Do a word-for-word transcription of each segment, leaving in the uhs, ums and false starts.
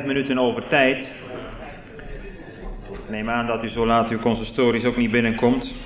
vijf minuten over tijd. Ik neem aan dat u zo laat uw consistories ook niet binnenkomt.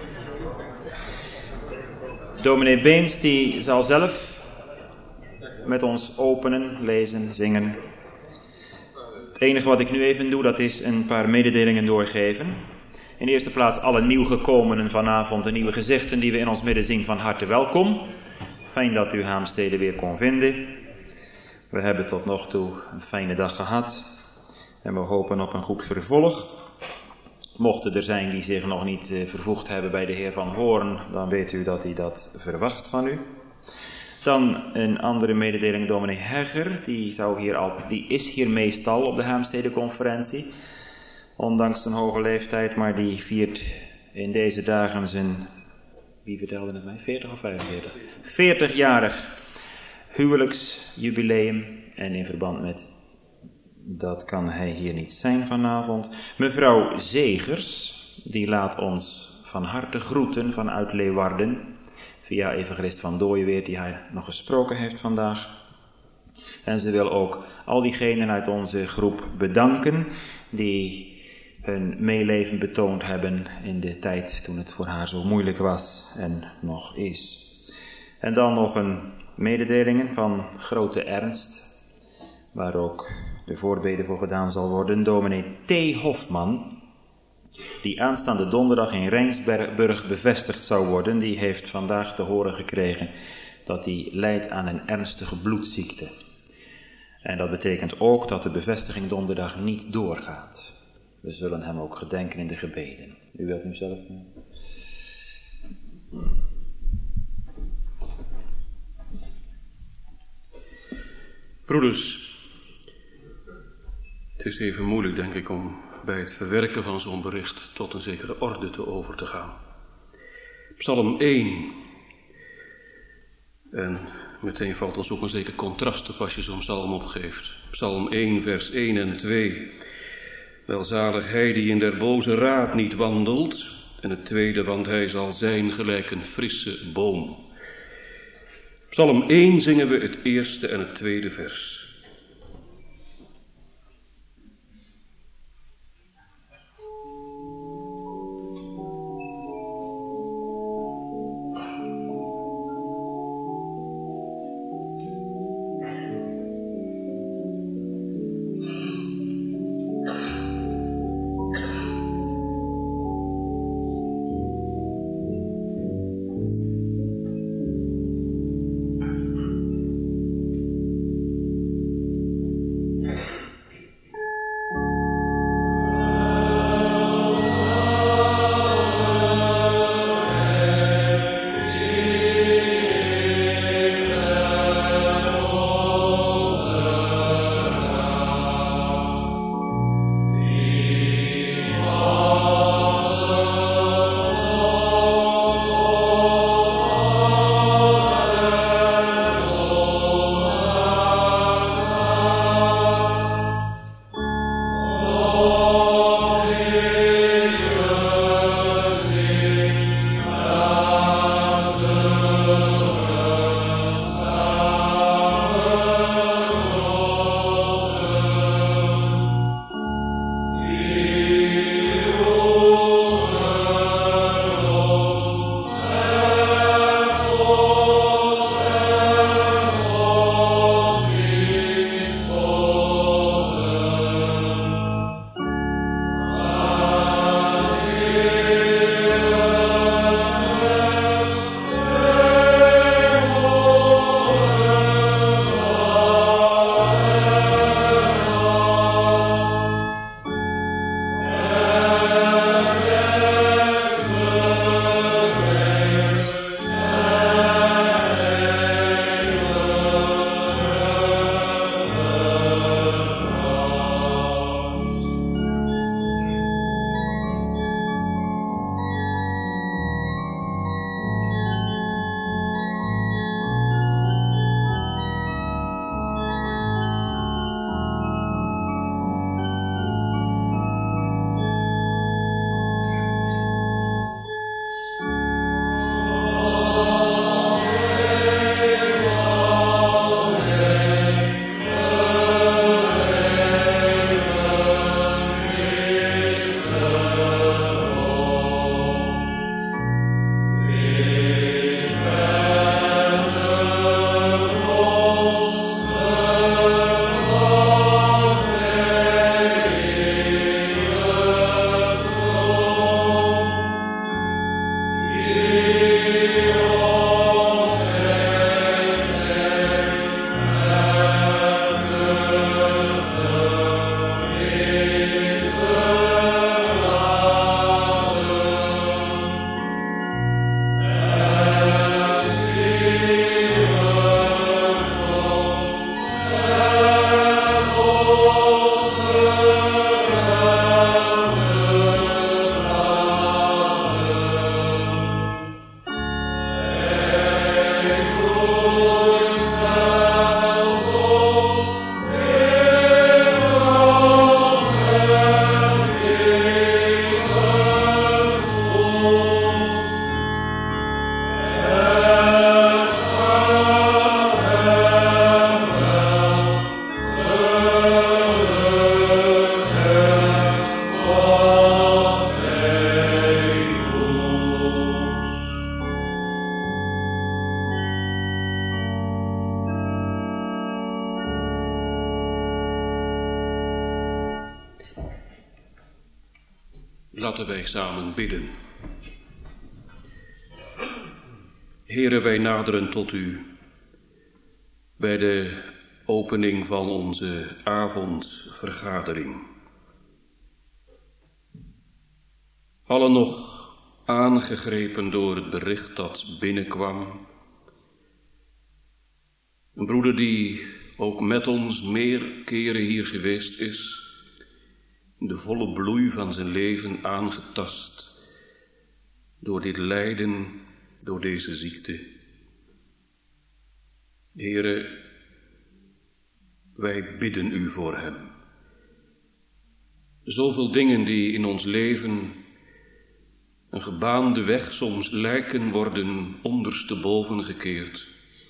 Dominee Beens die zal zelf met ons openen, lezen, zingen. Het enige wat ik nu even doe, dat is een paar mededelingen doorgeven. In de eerste plaats alle nieuwgekomenen vanavond, de nieuwe gezichten die we in ons midden zien, van harte welkom. Fijn dat u Haemstede weer kon vinden. We hebben tot nog toe een fijne dag gehad en we hopen op een goed vervolg. Mochten er zijn die zich nog niet uh, vervoegd hebben bij de heer Van Hoorn, dan weet u dat hij dat verwacht van u. Dan een andere mededeling, dominee Hegger, die, zou hier al, die is hier meestal op de Haemstede-conferentie, ondanks zijn hoge leeftijd, maar die viert in deze dagen zijn, wie vertelde het mij, veertig of vijfenveertig? veertigjarig huwelijksjubileum en in verband met dat kan hij hier niet zijn vanavond. Mevrouw Zegers, die laat ons van harte groeten vanuit Leeuwarden, via evangelist Van Dooyeweert, die hij nog gesproken heeft vandaag. En ze wil ook al diegenen uit onze groep bedanken, die hun meeleven betoond hebben in de tijd toen het voor haar zo moeilijk was en nog is. En dan nog een mededelingen van grote ernst, waar ook de voorbede voor gedaan zal worden. Dominee T. Hofman, die aanstaande donderdag in Rijnsburg bevestigd zou worden, die heeft vandaag te horen gekregen dat hij lijdt aan een ernstige bloedziekte. En dat betekent ook dat de bevestiging donderdag niet doorgaat. We zullen hem ook gedenken in de gebeden. U wilt nu zelf... Broeders, het is even moeilijk, denk ik, om bij het verwerken van zo'n bericht tot een zekere orde te over te gaan. Psalm één. En meteen valt ons ook een zeker contrast op als je zo'n psalm opgeeft. Psalm één, vers één en twee. Welzalig hij die in der boze raad niet wandelt. En het tweede, want hij zal zijn gelijk een frisse boom. Psalm één zingen we het eerste en het tweede vers. Laten wij samen bidden. Heere, wij naderen tot u bij de opening van onze avondvergadering. Allen nog aangegrepen door het bericht dat binnenkwam. Een broeder die ook met ons meer keren hier geweest is, in de volle bloei van zijn leven aangetast door dit lijden, door deze ziekte. Heere, wij bidden u voor hem. Zoveel dingen die in ons leven een gebaande weg soms lijken, worden ondersteboven gekeerd.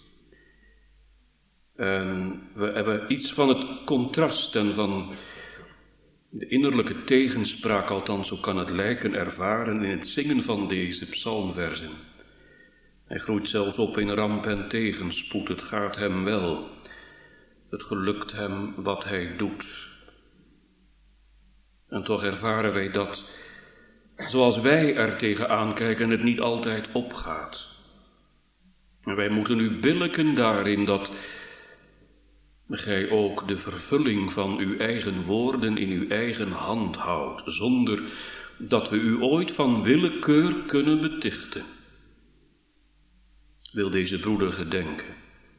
En we hebben iets van het contrast en van de innerlijke tegenspraak, althans zo kan het lijken, ervaren in het zingen van deze psalmversen. Hij groeit zelfs op in ramp en tegenspoed, het gaat hem wel. Het gelukt hem wat hij doet. En toch ervaren wij dat, zoals wij er tegenaan kijken, het niet altijd opgaat. En wij moeten u billijken daarin dat gij ook de vervulling van uw eigen woorden in uw eigen hand houdt, zonder dat we u ooit van willekeur kunnen betichten. Wil deze broeder gedenken,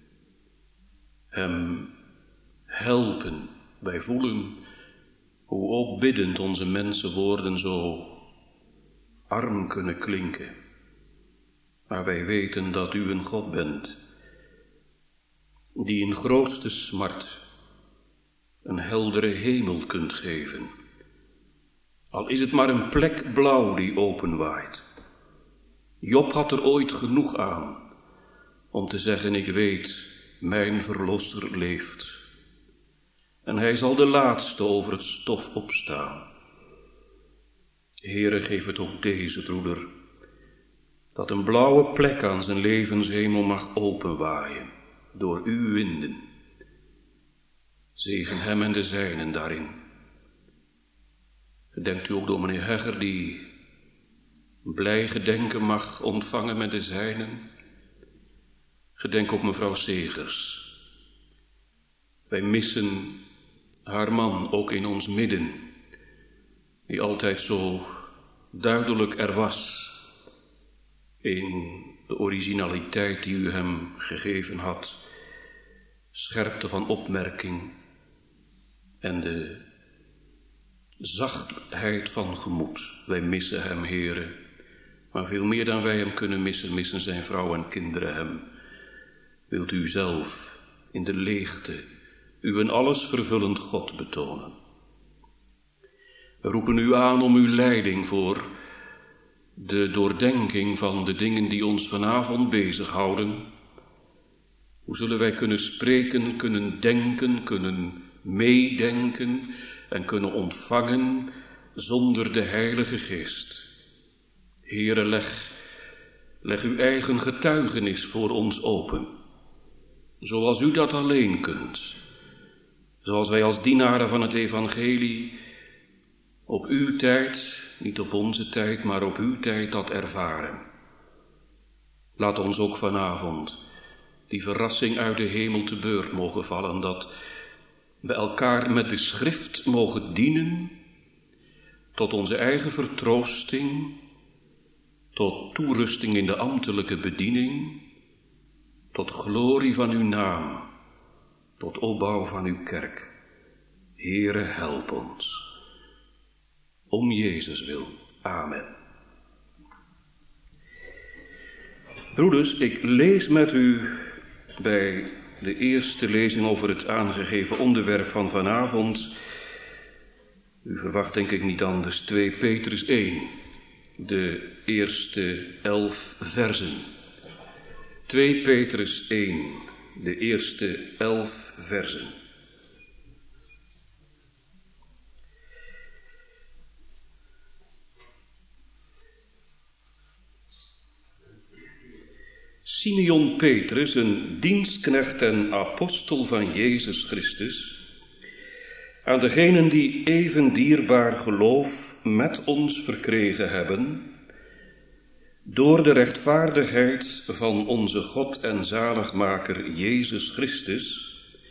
hem helpen. Wij voelen hoe ook biddend onze mensenwoorden zo arm kunnen klinken. Maar wij weten dat u een God bent, die in grootste smart een heldere hemel kunt geven. Al is het maar een plek blauw die openwaait. Job had er ooit genoeg aan om te zeggen, ik weet, mijn verlosser leeft. En hij zal de laatste over het stof opstaan. Heere, geef het ook deze broeder, dat een blauwe plek aan zijn levenshemel mag openwaaien, door uw winden. Zegen hem en de zijnen daarin. Gedenkt u ook dominee Hegger, die blij gedenken mag ontvangen met de zijnen. Gedenk ook mevrouw Segers. Wij missen haar man ook in ons midden, die altijd zo duidelijk er was in de originaliteit die u hem gegeven had, scherpte van opmerking en de zachtheid van gemoed. Wij missen hem, Heere, maar veel meer dan wij hem kunnen missen, missen zijn vrouw en kinderen hem. Wilt u zelf in de leegte u een alles vervullend God betonen. We roepen u aan om uw leiding voor de doordenking van de dingen die ons vanavond bezighouden. Hoe zullen wij kunnen spreken, kunnen denken, kunnen meedenken en kunnen ontvangen zonder de Heilige Geest? Heere, leg, leg uw eigen getuigenis voor ons open, zoals u dat alleen kunt. Zoals wij als dienaren van het evangelie op uw tijd, niet op onze tijd, maar op uw tijd dat ervaren. Laat ons ook vanavond die verrassing uit de hemel te beurt mogen vallen, dat we elkaar met de schrift mogen dienen, tot onze eigen vertroosting, tot toerusting in de ambtelijke bediening, tot glorie van uw naam, tot opbouw van uw kerk. Heere, help ons. Om Jezus wil. Amen. Broeders, ik lees met u bij de eerste lezing over het aangegeven onderwerp van vanavond. U verwacht denk ik niet anders, twee Petrus één, de eerste elf versen. twee Petrus één, de eerste elf versen. Simeon Petrus, een dienstknecht en apostel van Jezus Christus, aan degenen die even dierbaar geloof met ons verkregen hebben, door de rechtvaardigheid van onze God en zaligmaker Jezus Christus,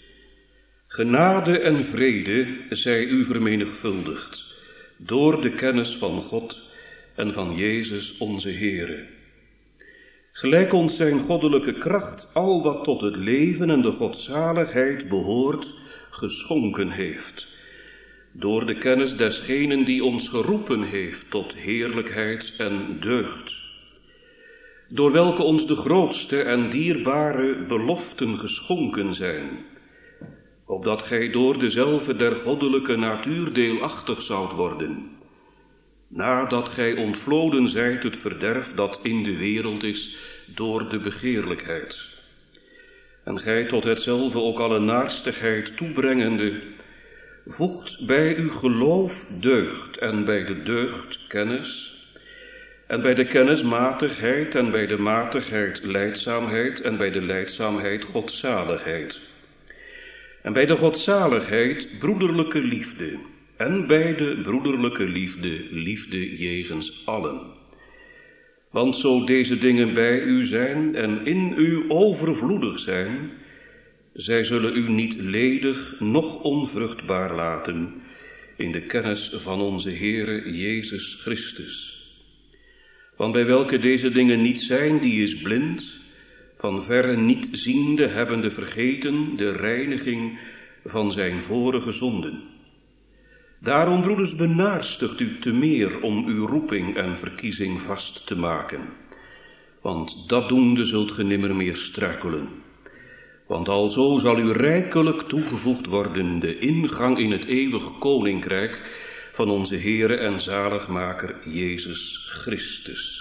genade en vrede zij u vermenigvuldigd, door de kennis van God en van Jezus onze Heere. Gelijk ons zijn goddelijke kracht al wat tot het leven en de godzaligheid behoort, geschonken heeft, door de kennis desgenen die ons geroepen heeft tot heerlijkheid en deugd, door welke ons de grootste en dierbare beloften geschonken zijn, opdat gij door dezelfde der goddelijke natuur deelachtig zoudt worden, nadat gij ontvloden zijt het verderf dat in de wereld is door de begeerlijkheid. En gij tot hetzelfde ook alle naarstigheid toebrengende, voegt bij uw geloof deugd en bij de deugd kennis, en bij de kennis matigheid en bij de matigheid lijdzaamheid en bij de lijdzaamheid godzaligheid. En bij de godzaligheid broederlijke liefde en bij de broederlijke liefde liefde jegens allen. Want zo deze dingen bij u zijn en in u overvloedig zijn, zij zullen u niet ledig noch onvruchtbaar laten in de kennis van onze Heere Jezus Christus. Want bij welke deze dingen niet zijn, die is blind, van verre niet ziende hebbende vergeten de reiniging van zijn vorige zonden. Daarom, broeders, benaarstigt u te meer om uw roeping en verkiezing vast te maken. Want dat doende zult ge nimmer meer struikelen. Want alzo zal u rijkelijk toegevoegd worden de ingang in het eeuwig koninkrijk van onze Heere en zaligmaker Jezus Christus.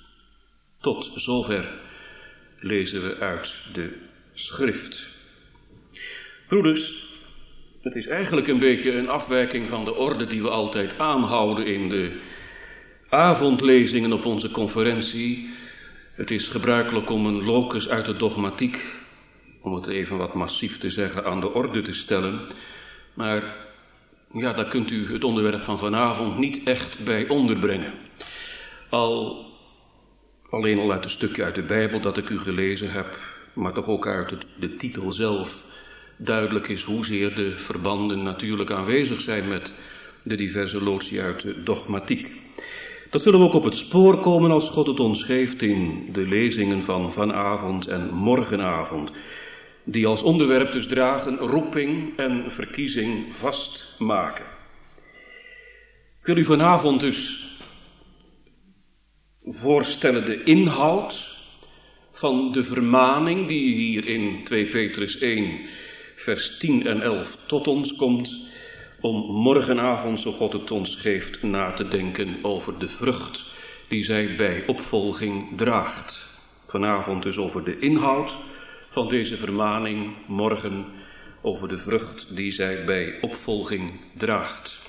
Tot zover lezen we uit de schrift. Broeders, het is eigenlijk een beetje een afwijking van de orde die we altijd aanhouden in de avondlezingen op onze conferentie. Het is gebruikelijk om een locus uit de dogmatiek, om het even wat massief te zeggen, aan de orde te stellen. Maar ja, daar kunt u het onderwerp van vanavond niet echt bij onderbrengen. Al, alleen al uit een stukje uit de Bijbel dat ik u gelezen heb, maar toch ook uit het, de titel zelf, duidelijk is hoezeer de verbanden natuurlijk aanwezig zijn met de diverse lotie uit de dogmatiek. Dat zullen we ook op het spoor komen als God het ons geeft in de lezingen van vanavond en morgenavond, die als onderwerp dus dragen roeping en verkiezing vastmaken. Ik wil u vanavond dus voorstellen de inhoud van de vermaning die hier in twee Petrus één vers tien en elf tot ons komt, om morgenavond, zo God het ons geeft, na te denken over de vrucht die zij bij opvolging draagt. Vanavond dus over de inhoud van deze vermaning, morgen over de vrucht die zij bij opvolging draagt.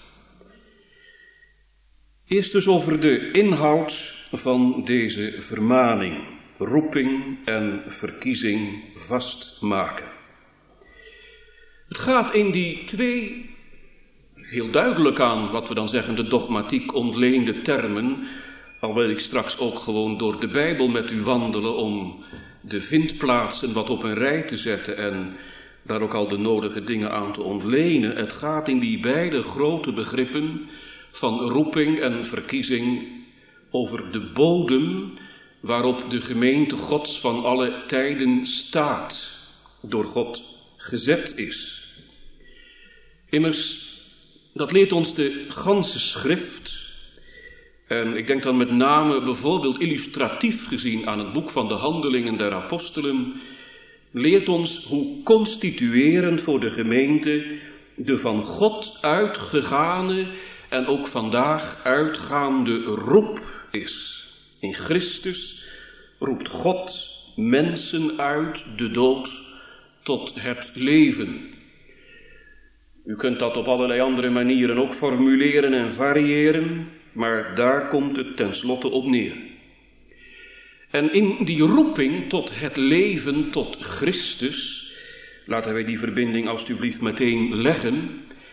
Eerst dus over de inhoud van deze vermaning, roeping en verkiezing vastmaken. Het gaat in die twee heel duidelijk aan, wat we dan zeggen, de dogmatiek ontleende termen, al wil ik straks ook gewoon door de Bijbel met u wandelen om de vindplaatsen wat op een rij te zetten en daar ook al de nodige dingen aan te ontlenen. Het gaat in die beide grote begrippen van roeping en verkiezing over de bodem waarop de gemeente Gods van alle tijden staat, door God gezet is. Immers, dat leert ons de ganse schrift. En ik denk dan met name bijvoorbeeld illustratief gezien aan het boek van de Handelingen der Apostelen, leert ons hoe constituerend voor de gemeente de van God uitgegane en ook vandaag uitgaande roep is. In Christus roept God mensen uit de dood tot het leven. U kunt dat op allerlei andere manieren ook formuleren en variëren, maar daar komt het tenslotte op neer. En in die roeping tot het leven, tot Christus, laten wij die verbinding alstublieft meteen leggen.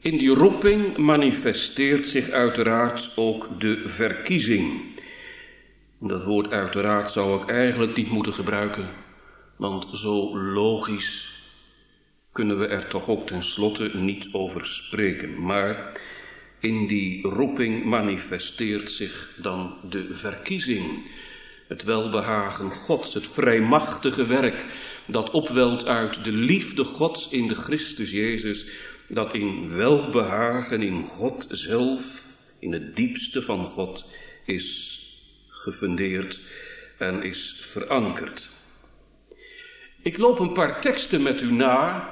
In die roeping manifesteert zich uiteraard ook de verkiezing. Dat woord uiteraard zou ik eigenlijk niet moeten gebruiken, want zo logisch kunnen we er toch ook tenslotte niet over spreken. Maar in die roeping manifesteert zich dan de verkiezing. Het welbehagen Gods, het vrijmachtige werk dat opwelt uit de liefde Gods in de Christus Jezus, dat in welbehagen in God zelf, in het diepste van God, is gefundeerd en is verankerd. Ik loop een paar teksten met u na.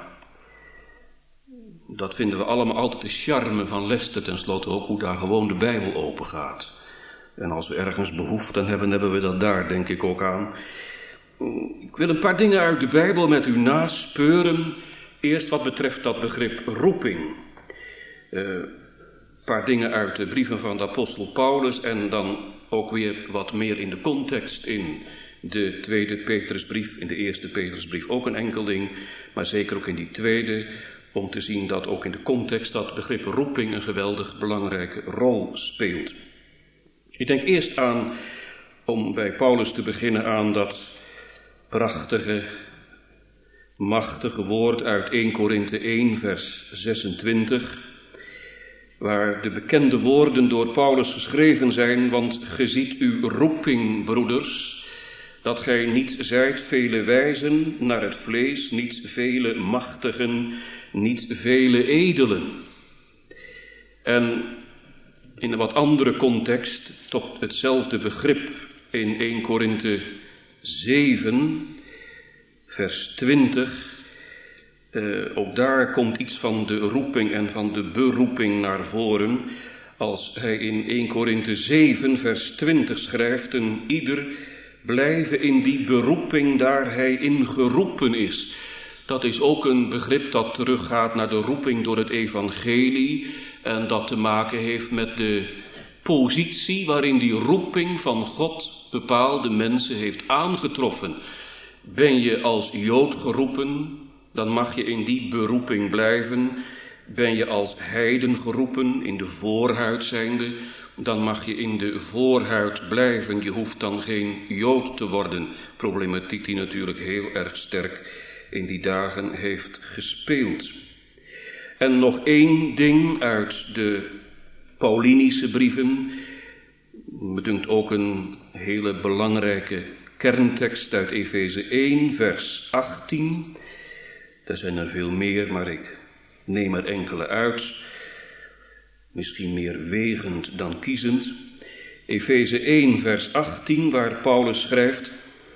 Dat vinden we allemaal altijd de charme van Lester, tenslotte ook hoe daar gewoon de Bijbel open gaat. En als we ergens behoefte aan hebben, hebben we dat daar denk ik ook aan. Ik wil een paar dingen uit de Bijbel met u naspeuren. Eerst wat betreft dat begrip roeping. Een uh, paar dingen uit de brieven van de apostel Paulus en dan ook weer wat meer in de context in de tweede Petrusbrief, in de eerste Petrusbrief ook een enkel ding, maar zeker ook in die tweede, om te zien dat ook in de context dat begrip roeping een geweldig belangrijke rol speelt. Ik denk eerst aan, om bij Paulus te beginnen, aan dat prachtige, machtige woord uit eerste Korinthe één, vers zesentwintig, waar de bekende woorden door Paulus geschreven zijn, want ge ziet uw roeping, broeders, dat gij niet zijt vele wijzen naar het vlees, niet vele machtigen, niet vele edelen. En in een wat andere context, toch hetzelfde begrip in eerste Korinthe zeven, vers twintig. Uh, ook daar komt iets van de roeping en van de beroeping naar voren. Als hij in eerste Korinthe zeven, vers twintig schrijft, en ieder blijven in die beroeping daar hij in geroepen is. Dat is ook een begrip dat teruggaat naar de roeping door het evangelie en dat te maken heeft met de positie waarin die roeping van God bepaalde mensen heeft aangetroffen. Ben je als Jood geroepen, dan mag je in die beroeping blijven. Ben je als heiden geroepen, in de voorhuid zijnde, dan mag je in de voorhuid blijven. Je hoeft dan geen Jood te worden. Problematiek die natuurlijk heel erg sterk in die dagen heeft gespeeld. En nog één ding uit de Paulinische brieven. Me dunkt ook een hele belangrijke kerntekst uit Efeze één, vers achttien. Er zijn er veel meer, maar ik neem er enkele uit. Misschien meer wegend dan kiezend. Efeze één, vers achttien, waar Paulus schrijft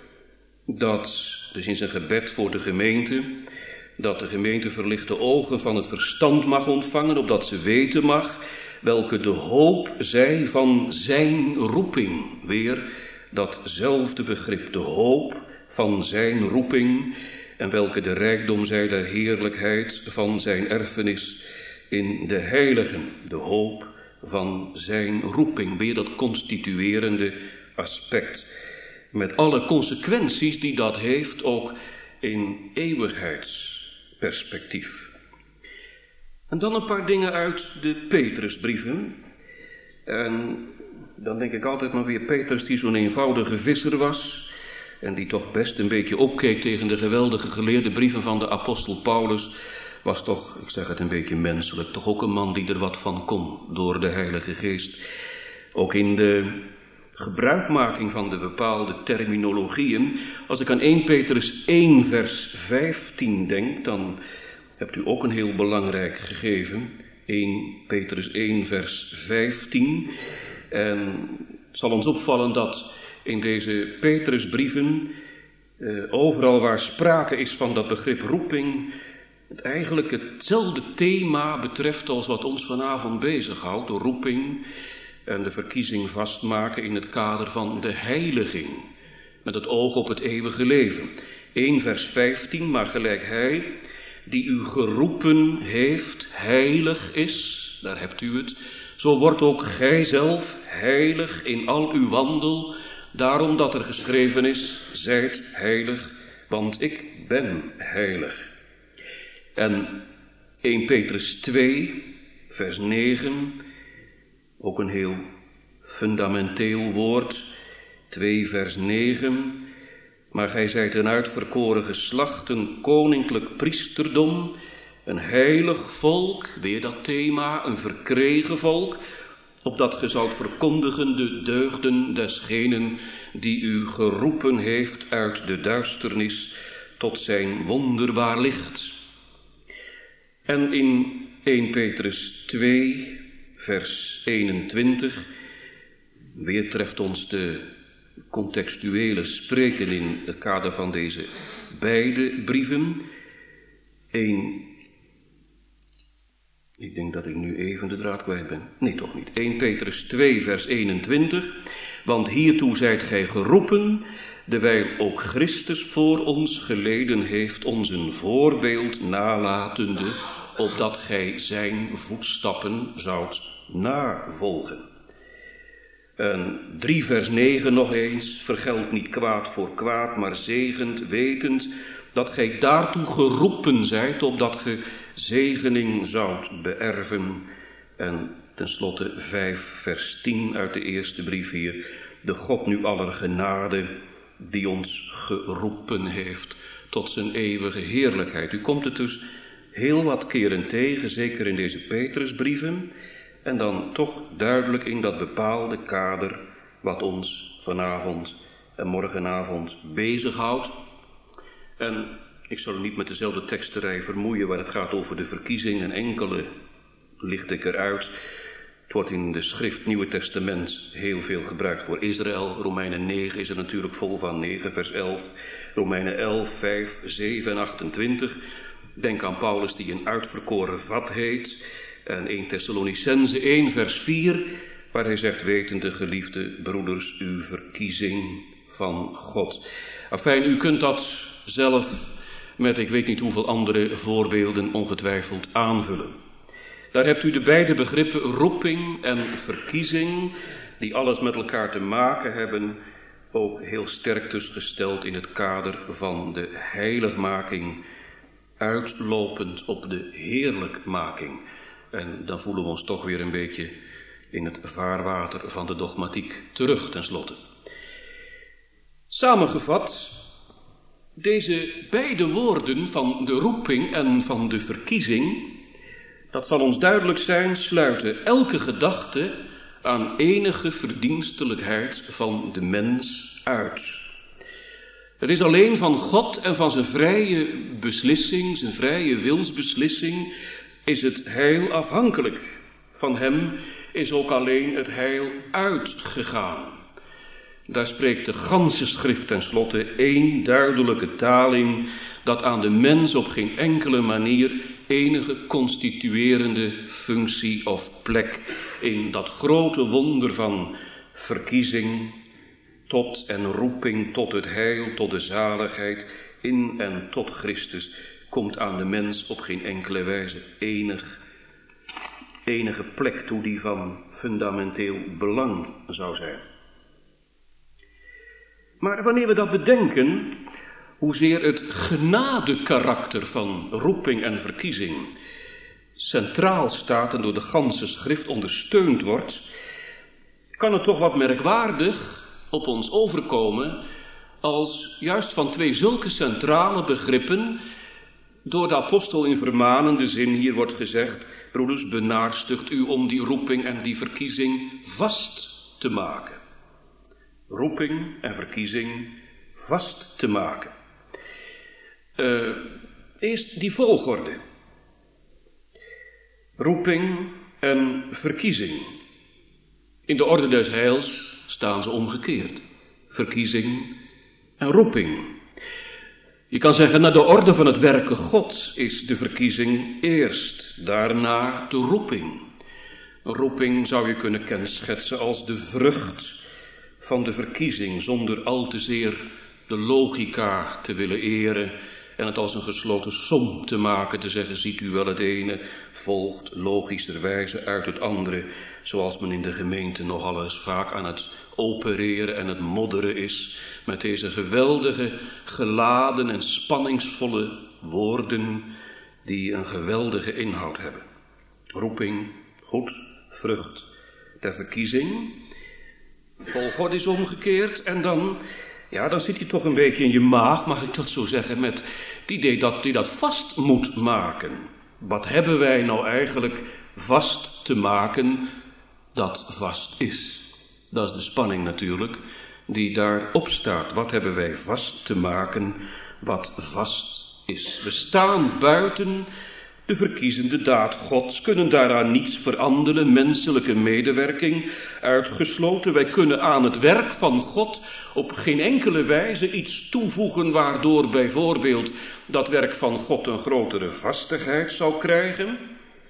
dat, dus in zijn gebed voor de gemeente, dat de gemeente verlichte ogen van het verstand mag ontvangen, opdat ze weten mag welke de hoop zij van zijn roeping. Weer datzelfde begrip, de hoop van zijn roeping, en welke de rijkdom zij der heerlijkheid van zijn erfenis in de heiligen, de hoop van zijn roeping. Weer dat constituerende aspect, met alle consequenties die dat heeft, ook in eeuwigheidsperspectief. En dan een paar dingen uit de Petrusbrieven. En dan denk ik altijd maar weer, Petrus die zo'n eenvoudige visser was en die toch best een beetje opkeek tegen de geweldige geleerde brieven van de apostel Paulus, was toch, ik zeg het een beetje menselijk, toch ook een man die er wat van kon door de Heilige Geest. Ook in de gebruikmaking van de bepaalde terminologieën. Als ik aan eerste Petrus één, vers vijftien denk, dan hebt u ook een heel belangrijk gegeven. eerste Petrus één, vers vijftien. En het zal ons opvallen dat in deze Petrusbrieven, eh, overal waar sprake is van dat begrip roeping, het eigenlijk hetzelfde thema betreft als wat ons vanavond bezighoudt, de roeping en de verkiezing vastmaken in het kader van de heiliging, met het oog op het eeuwige leven. één vers vijftien, maar gelijk hij die u geroepen heeft, heilig is, daar hebt u het, zo wordt ook gij zelf heilig in al uw wandel, daarom dat er geschreven is, zijt heilig, want ik ben heilig. En eerste Petrus twee, vers negen, ook een heel fundamenteel woord. twee vers negen, maar gij zijt een uitverkoren geslacht, een koninklijk priesterdom, een heilig volk, weer dat thema, een verkregen volk, opdat ge zoudt verkondigen de deugden desgenen die u geroepen heeft uit de duisternis tot zijn wonderbaar licht. En in eerste Petrus twee, vers eenentwintig, weer treft ons de contextuele spreken in het kader van deze beide brieven. Eén, ik denk dat ik nu even de draad kwijt ben. Nee, toch niet. eerste Petrus twee, vers eenentwintig. Want hiertoe zijt gij geroepen, dewijl ook Christus voor ons geleden heeft, ons een voorbeeld nalatende, opdat gij zijn voetstappen zoudt navolgen. En drie vers negen nog eens, vergeld niet kwaad voor kwaad, maar zegend, wetend, dat gij daartoe geroepen zijt, opdat ge zegening zoudt beërven. En tenslotte vijf vers tien uit de eerste brief hier, de God nu aller genade, die ons geroepen heeft tot zijn eeuwige heerlijkheid. U komt het dus heel wat keren tegen, zeker in deze Petrusbrieven, en dan toch duidelijk in dat bepaalde kader wat ons vanavond en morgenavond bezighoudt. En ik zal u niet met dezelfde teksterij vermoeien waar het gaat over de verkiezing, en enkele licht ik eruit. Het wordt in de schrift Nieuwe Testament heel veel gebruikt voor Israël. Romeinen negen is er natuurlijk vol van, negen vers elf. Romeinen elf, vijf, zeven en achtentwintig. Denk aan Paulus die een uitverkoren vat heet. En eerste Thessalonicenzen één vers vier, waar hij zegt, wetende geliefde broeders, uw verkiezing van God. Afijn, u kunt dat zelf met ik weet niet hoeveel andere voorbeelden ongetwijfeld aanvullen. Daar hebt u de beide begrippen roeping en verkiezing, die alles met elkaar te maken hebben, ook heel sterk dus gesteld in het kader van de heiligmaking, uitlopend op de heerlijkmaking. En dan voelen we ons toch weer een beetje in het vaarwater van de dogmatiek terug tenslotte. Samengevat, deze beide woorden van de roeping en van de verkiezing, dat zal ons duidelijk zijn, sluiten elke gedachte aan enige verdienstelijkheid van de mens uit. Het is alleen van God en van zijn vrije beslissing, zijn vrije wilsbeslissing, is het heil afhankelijk. Van hem is ook alleen het heil uitgegaan. Daar spreekt de ganse schrift tenslotte één duidelijke taal in, dat aan de mens op geen enkele manier enige constituerende functie of plek in dat grote wonder van verkiezing tot en roeping tot het heil, tot de zaligheid in en tot Christus, komt aan de mens op geen enkele wijze enig, enige plek toe die van fundamenteel belang zou zijn. Maar wanneer we dat bedenken, hoezeer het genadekarakter van roeping en verkiezing centraal staat en door de ganse schrift ondersteund wordt, kan het toch wat merkwaardig op ons overkomen als juist van twee zulke centrale begrippen door de apostel in vermanende zin hier wordt gezegd, broeders, benaarstigt u om die roeping en die verkiezing vast te maken. Roeping en verkiezing vast te maken. Uh, eerst die volgorde. Roeping en verkiezing. In de orde des heils staan ze omgekeerd. Verkiezing en roeping. Je kan zeggen, naar de orde van het werken Gods is de verkiezing eerst, daarna de roeping. Een roeping zou je kunnen kenschetsen als de vrucht van de verkiezing, zonder al te zeer de logica te willen eren en het als een gesloten som te maken, te zeggen, ziet u wel, het ene volgt logischerwijze uit het andere, zoals men in de gemeente nogal eens vaak aan het opereren en het modderen is met deze geweldige, geladen en spanningsvolle woorden die een geweldige inhoud hebben. Roeping Goed, vrucht der verkiezing. Volgorde is omgekeerd en dan, ja, dan zit je toch een beetje in je maag, mag ik dat zo zeggen, met het idee dat je dat vast moet maken. Wat hebben wij nou eigenlijk vast te maken dat vast is? Dat is de spanning natuurlijk die daarop staat. Wat hebben wij vast te maken wat vast is? We staan buiten de verkiezende daad Gods, kunnen daaraan niets veranderen, menselijke medewerking uitgesloten. Wij kunnen aan het werk van God op geen enkele wijze iets toevoegen waardoor bijvoorbeeld dat werk van God een grotere vastigheid zou krijgen.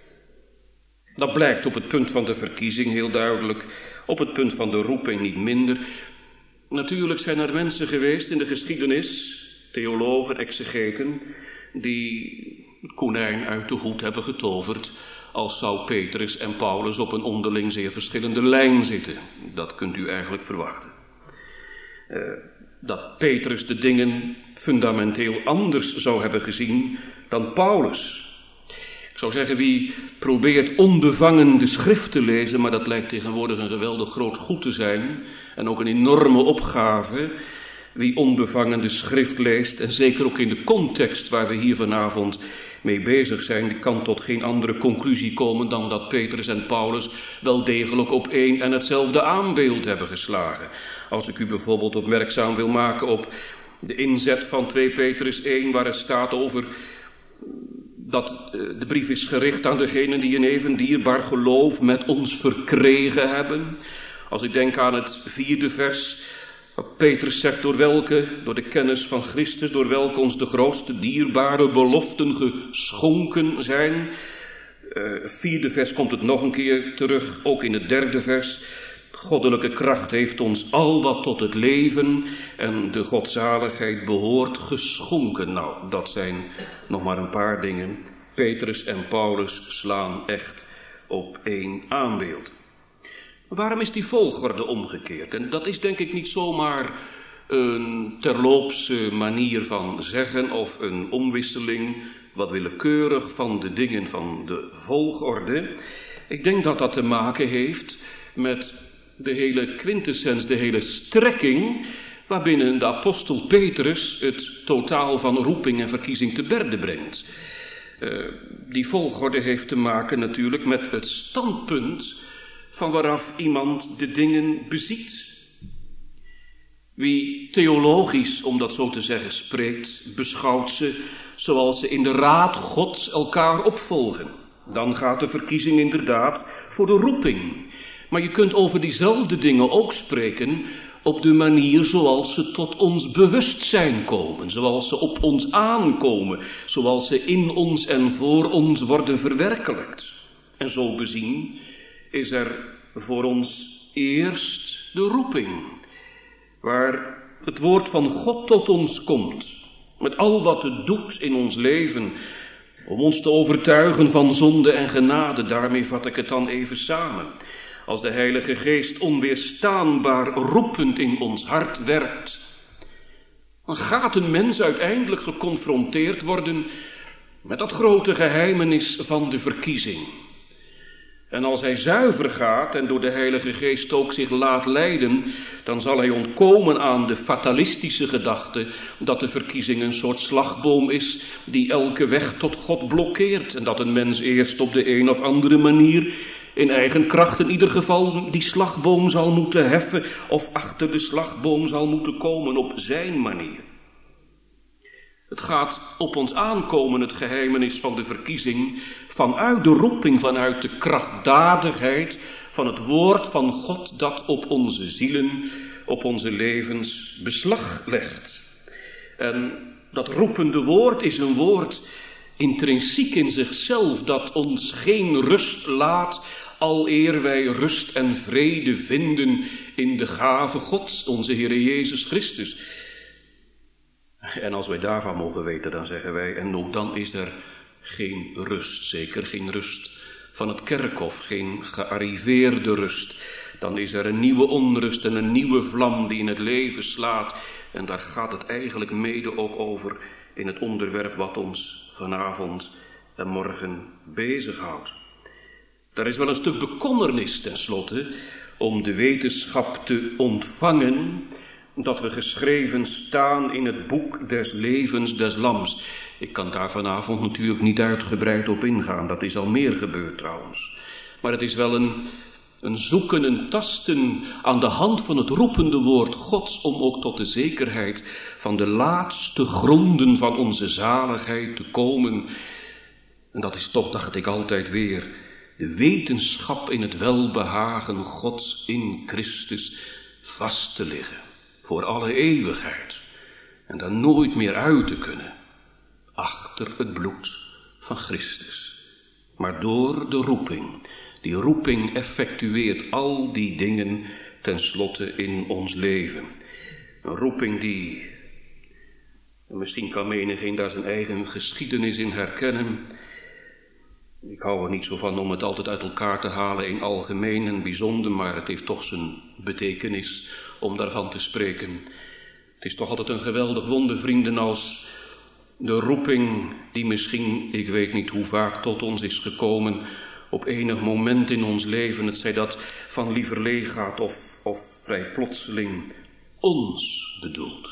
Dat blijkt op het punt van de verkiezing heel duidelijk, op het punt van de roeping niet minder. Natuurlijk zijn er mensen geweest in de geschiedenis, theologen, exegeten, die het konijn uit de hoed hebben getoverd, als zou Petrus en Paulus op een onderling zeer verschillende lijn zitten. Dat kunt u eigenlijk verwachten. Uh, dat Petrus de dingen fundamenteel anders zou hebben gezien dan Paulus. Ik zou zeggen, wie probeert onbevangen de schrift te lezen, maar dat lijkt tegenwoordig een geweldig groot goed te zijn, en ook een enorme opgave. Wie onbevangen de schrift leest, en zeker ook in de context waar we hier vanavond mee bezig zijn, die kan tot geen andere conclusie komen dan dat Petrus en Paulus wel degelijk op één en hetzelfde aanbeeld hebben geslagen. Als ik u bijvoorbeeld opmerkzaam wil maken op de inzet van twee Petrus één, waar het staat over dat de brief is gericht aan degenen die een even dierbaar geloof met ons verkregen hebben. Als ik denk aan het vierde vers, wat Petrus zegt, door welke, door de kennis van Christus, door welke ons de grootste dierbare beloften geschonken zijn. Uh, vierde vers komt het nog een keer terug, ook in het derde vers. Goddelijke kracht heeft ons al wat tot het leven en de godzaligheid behoort geschonken. Nou, dat zijn nog maar een paar dingen. Petrus en Paulus slaan echt op één aanbeeld. Waarom is die volgorde omgekeerd? En dat is denk ik niet zomaar een terloopse manier van zeggen of een omwisseling, wat willekeurig van de dingen van de volgorde. Ik denk dat dat te maken heeft met de hele quintessens, de hele strekking, waarbinnen de apostel Petrus het totaal van roeping en verkiezing te berde brengt. Uh, die volgorde heeft te maken natuurlijk met het standpunt van waaraf iemand de dingen beziet. Wie theologisch, om dat zo te zeggen, spreekt, beschouwt ze zoals ze in de raad Gods elkaar opvolgen. Dan gaat de verkiezing inderdaad voor de roeping. Maar je kunt over diezelfde dingen ook spreken op de manier zoals ze tot ons bewustzijn komen, zoals ze op ons aankomen, zoals ze in ons en voor ons worden verwerkelijkt. En zo bezien is er voor ons eerst de roeping, waar het woord van God tot ons komt, met al wat het doet in ons leven, om ons te overtuigen van zonde en genade. Daarmee vat ik het dan even samen. Als de Heilige Geest onweerstaanbaar roepend in ons hart werkt, dan gaat een mens uiteindelijk geconfronteerd worden met dat grote geheimenis van de verkiezing. En als hij zuiver gaat en door de Heilige Geest ook zich laat leiden, dan zal hij ontkomen aan de fatalistische gedachte dat de verkiezing een soort slagboom is die elke weg tot God blokkeert. En dat een mens eerst op de een of andere manier in eigen kracht in ieder geval die slagboom zal moeten heffen of achter de slagboom zal moeten komen op zijn manier. Het gaat op ons aankomen, het geheimenis van de verkiezing, vanuit de roeping, vanuit de krachtdadigheid van het woord van God dat op onze zielen, op onze levens beslag legt. En dat roepende woord is een woord intrinsiek in zichzelf, dat ons geen rust laat, aleer wij rust en vrede vinden in de gave Gods, onze Heere Jezus Christus. En als wij daarvan mogen weten, dan zeggen wij, en ook dan is er geen rust, zeker geen rust van het kerkhof, geen gearriveerde rust. Dan is er een nieuwe onrust en een nieuwe vlam die in het leven slaat. En daar gaat het eigenlijk mede ook over in het onderwerp wat ons vanavond en morgen bezighoudt. Er is wel een stuk bekommernis tenslotte om de wetenschap te ontvangen, dat we geschreven staan in het boek des levens des lams. Ik kan daar vanavond natuurlijk niet uitgebreid op ingaan, dat is al meer gebeurd trouwens. Maar het is wel een, een zoeken, een tasten aan de hand van het roepende woord Gods, om ook tot de zekerheid van de laatste gronden van onze zaligheid te komen. En dat is toch, dacht ik altijd weer, de wetenschap in het welbehagen Gods in Christus vast te liggen. Voor alle eeuwigheid. En dan nooit meer uit te kunnen. Achter het bloed van Christus. Maar door de roeping. Die roeping effectueert al die dingen tenslotte in ons leven. Een roeping die, misschien kan menigeen daar zijn eigen geschiedenis in herkennen. Ik hou er niet zo van om het altijd uit elkaar te halen in algemeen en bijzonder, maar het heeft toch zijn betekenis om daarvan te spreken. Het is toch altijd een geweldig wonder, vrienden, als de roeping die misschien, ik weet niet hoe vaak tot ons is gekomen, op enig moment in ons leven, het zij dat van lieverlee gaat of, of vrij plotseling, ons bedoelt.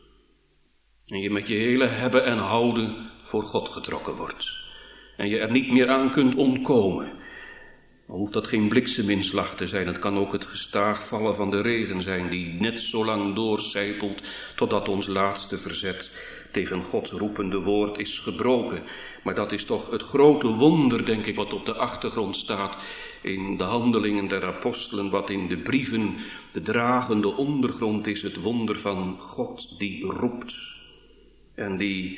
En je met je hele hebben en houden voor God getrokken wordt. En je er niet meer aan kunt ontkomen. Dan hoeft dat geen blikseminslag te zijn. Het kan ook het gestaag vallen van de regen zijn, die net zo lang doorcijpelt totdat ons laatste verzet tegen Gods roepende woord is gebroken. Maar dat is toch het grote wonder, denk ik, wat op de achtergrond staat in de handelingen der apostelen, wat in de brieven de dragende ondergrond is, het wonder van God die roept. En die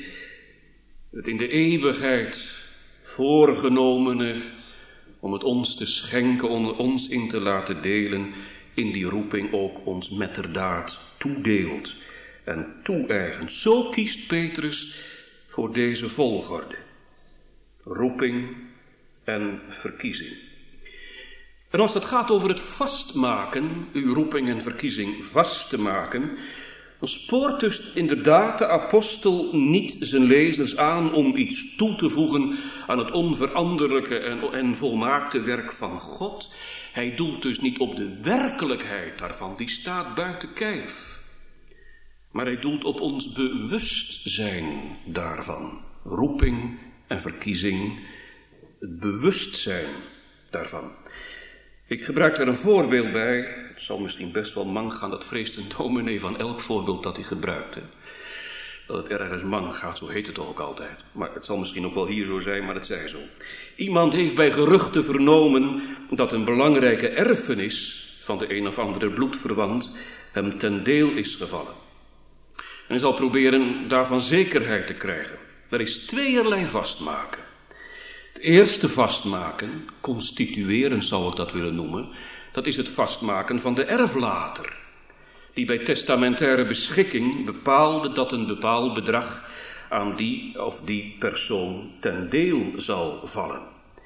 het in de eeuwigheid voorgenomene om het ons te schenken, om ons in te laten delen, in die roeping ook ons metterdaad toedeelt en toe-eigent. Zo kiest Petrus voor deze volgorde. Roeping en verkiezing. En als het gaat over het vastmaken, uw roeping en verkiezing vast te maken, dan spoort dus inderdaad de apostel niet zijn lezers aan om iets toe te voegen aan het onveranderlijke en, en volmaakte werk van God. Hij doelt dus niet op de werkelijkheid daarvan, die staat buiten kijf. Maar hij doelt op ons bewustzijn daarvan. Roeping en verkiezing, het bewustzijn daarvan. Ik gebruik er een voorbeeld bij. Het zal misschien best wel mank gaan, dat vreest een dominee van elk voorbeeld dat hij gebruikte. Dat het ergens mank gaat, zo heet het toch ook altijd. Maar het zal misschien ook wel hier zo zijn, maar het zij zo. Iemand heeft bij geruchten vernomen dat een belangrijke erfenis van de een of andere bloedverwant hem ten deel is gevallen. En hij zal proberen daarvan zekerheid te krijgen. Er is tweeërlei vastmaken. Het eerste vastmaken, constitueren zou ik dat willen noemen, dat is het vastmaken van de erflater, die bij testamentaire beschikking bepaalde dat een bepaald bedrag aan die of die persoon ten deel zal vallen.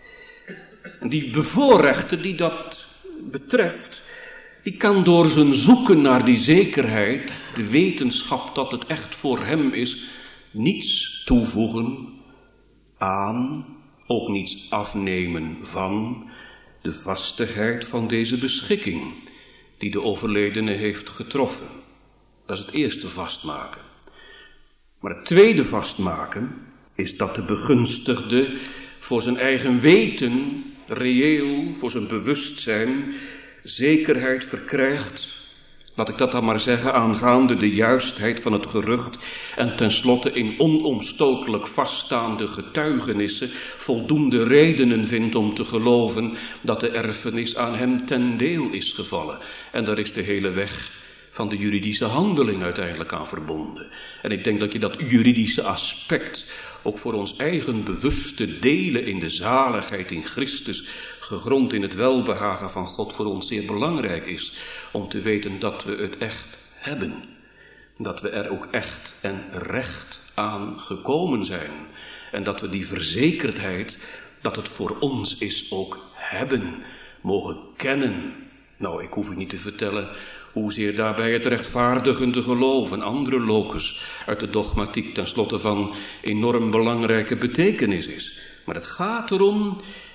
En die bevoorrechte die dat betreft, die kan door zijn zoeken naar die zekerheid, de wetenschap dat het echt voor hem is, niets toevoegen aan, ook niets afnemen van de vastigheid van deze beschikking die de overledene heeft getroffen. Dat is het eerste vastmaken. Maar het tweede vastmaken is dat de begunstigde voor zijn eigen weten, reëel, voor zijn bewustzijn, zekerheid verkrijgt, laat ik dat dan maar zeggen, aangaande de juistheid van het gerucht en tenslotte in onomstotelijk vaststaande getuigenissen voldoende redenen vindt om te geloven dat de erfenis aan hem ten deel is gevallen. En daar is de hele weg van de juridische handeling uiteindelijk aan verbonden. En ik denk dat je dat juridische aspect ook voor ons eigen bewuste delen in de zaligheid in Christus, gegrond in het welbehagen van God, voor ons zeer belangrijk is. Om te weten dat we het echt hebben. Dat we er ook echt en recht aan gekomen zijn. En dat we die verzekerdheid, dat het voor ons is, ook hebben, mogen kennen. Nou, ik hoef u niet te vertellen hoezeer daarbij het rechtvaardigende geloof en andere locus uit de dogmatiek tenslotte van enorm belangrijke betekenis is. Maar het gaat erom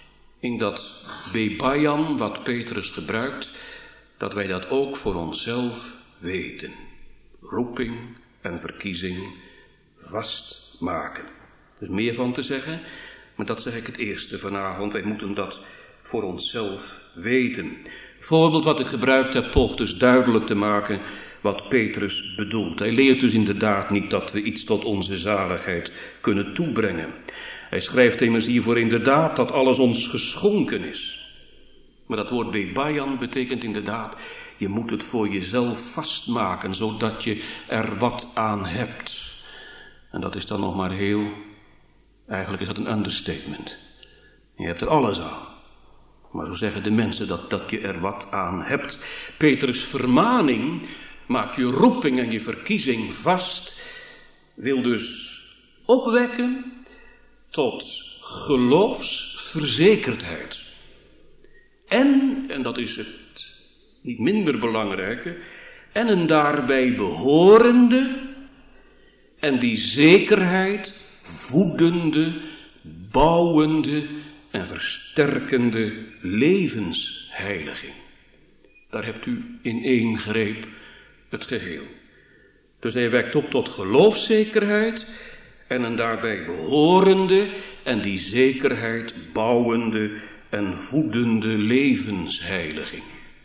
in dat bebayan wat Petrus gebruikt, dat wij dat ook voor onszelf weten. Roeping en verkiezing vastmaken. Er is meer van te zeggen, maar dat zeg ik het eerste vanavond. Wij moeten dat voor onszelf weten. Voorbeeld wat ik gebruikt heb, poogt dus duidelijk te maken wat Petrus bedoelt. Hij leert dus inderdaad niet dat we iets tot onze zaligheid kunnen toebrengen. Hij schrijft immers hiervoor inderdaad dat alles ons geschonken is. Maar dat woord bebayan betekent inderdaad, je moet het voor jezelf vastmaken, zodat je er wat aan hebt. En dat is dan nog maar heel, eigenlijk is dat een understatement. Je hebt er alles aan. Maar zo zeggen de mensen dat, dat je er wat aan hebt. Petrus' vermaning, maak je roeping en je verkiezing vast, wil dus opwekken tot geloofsverzekerdheid. En, en dat is het niet minder belangrijke, en een daarbij behorende en die zekerheid voedende, bouwende en versterkende levensheiliging. Daar hebt u in één greep het geheel. Dus hij wekt op tot geloofszekerheid en een daarbij behorende en die zekerheid bouwende en voedende levensheiliging.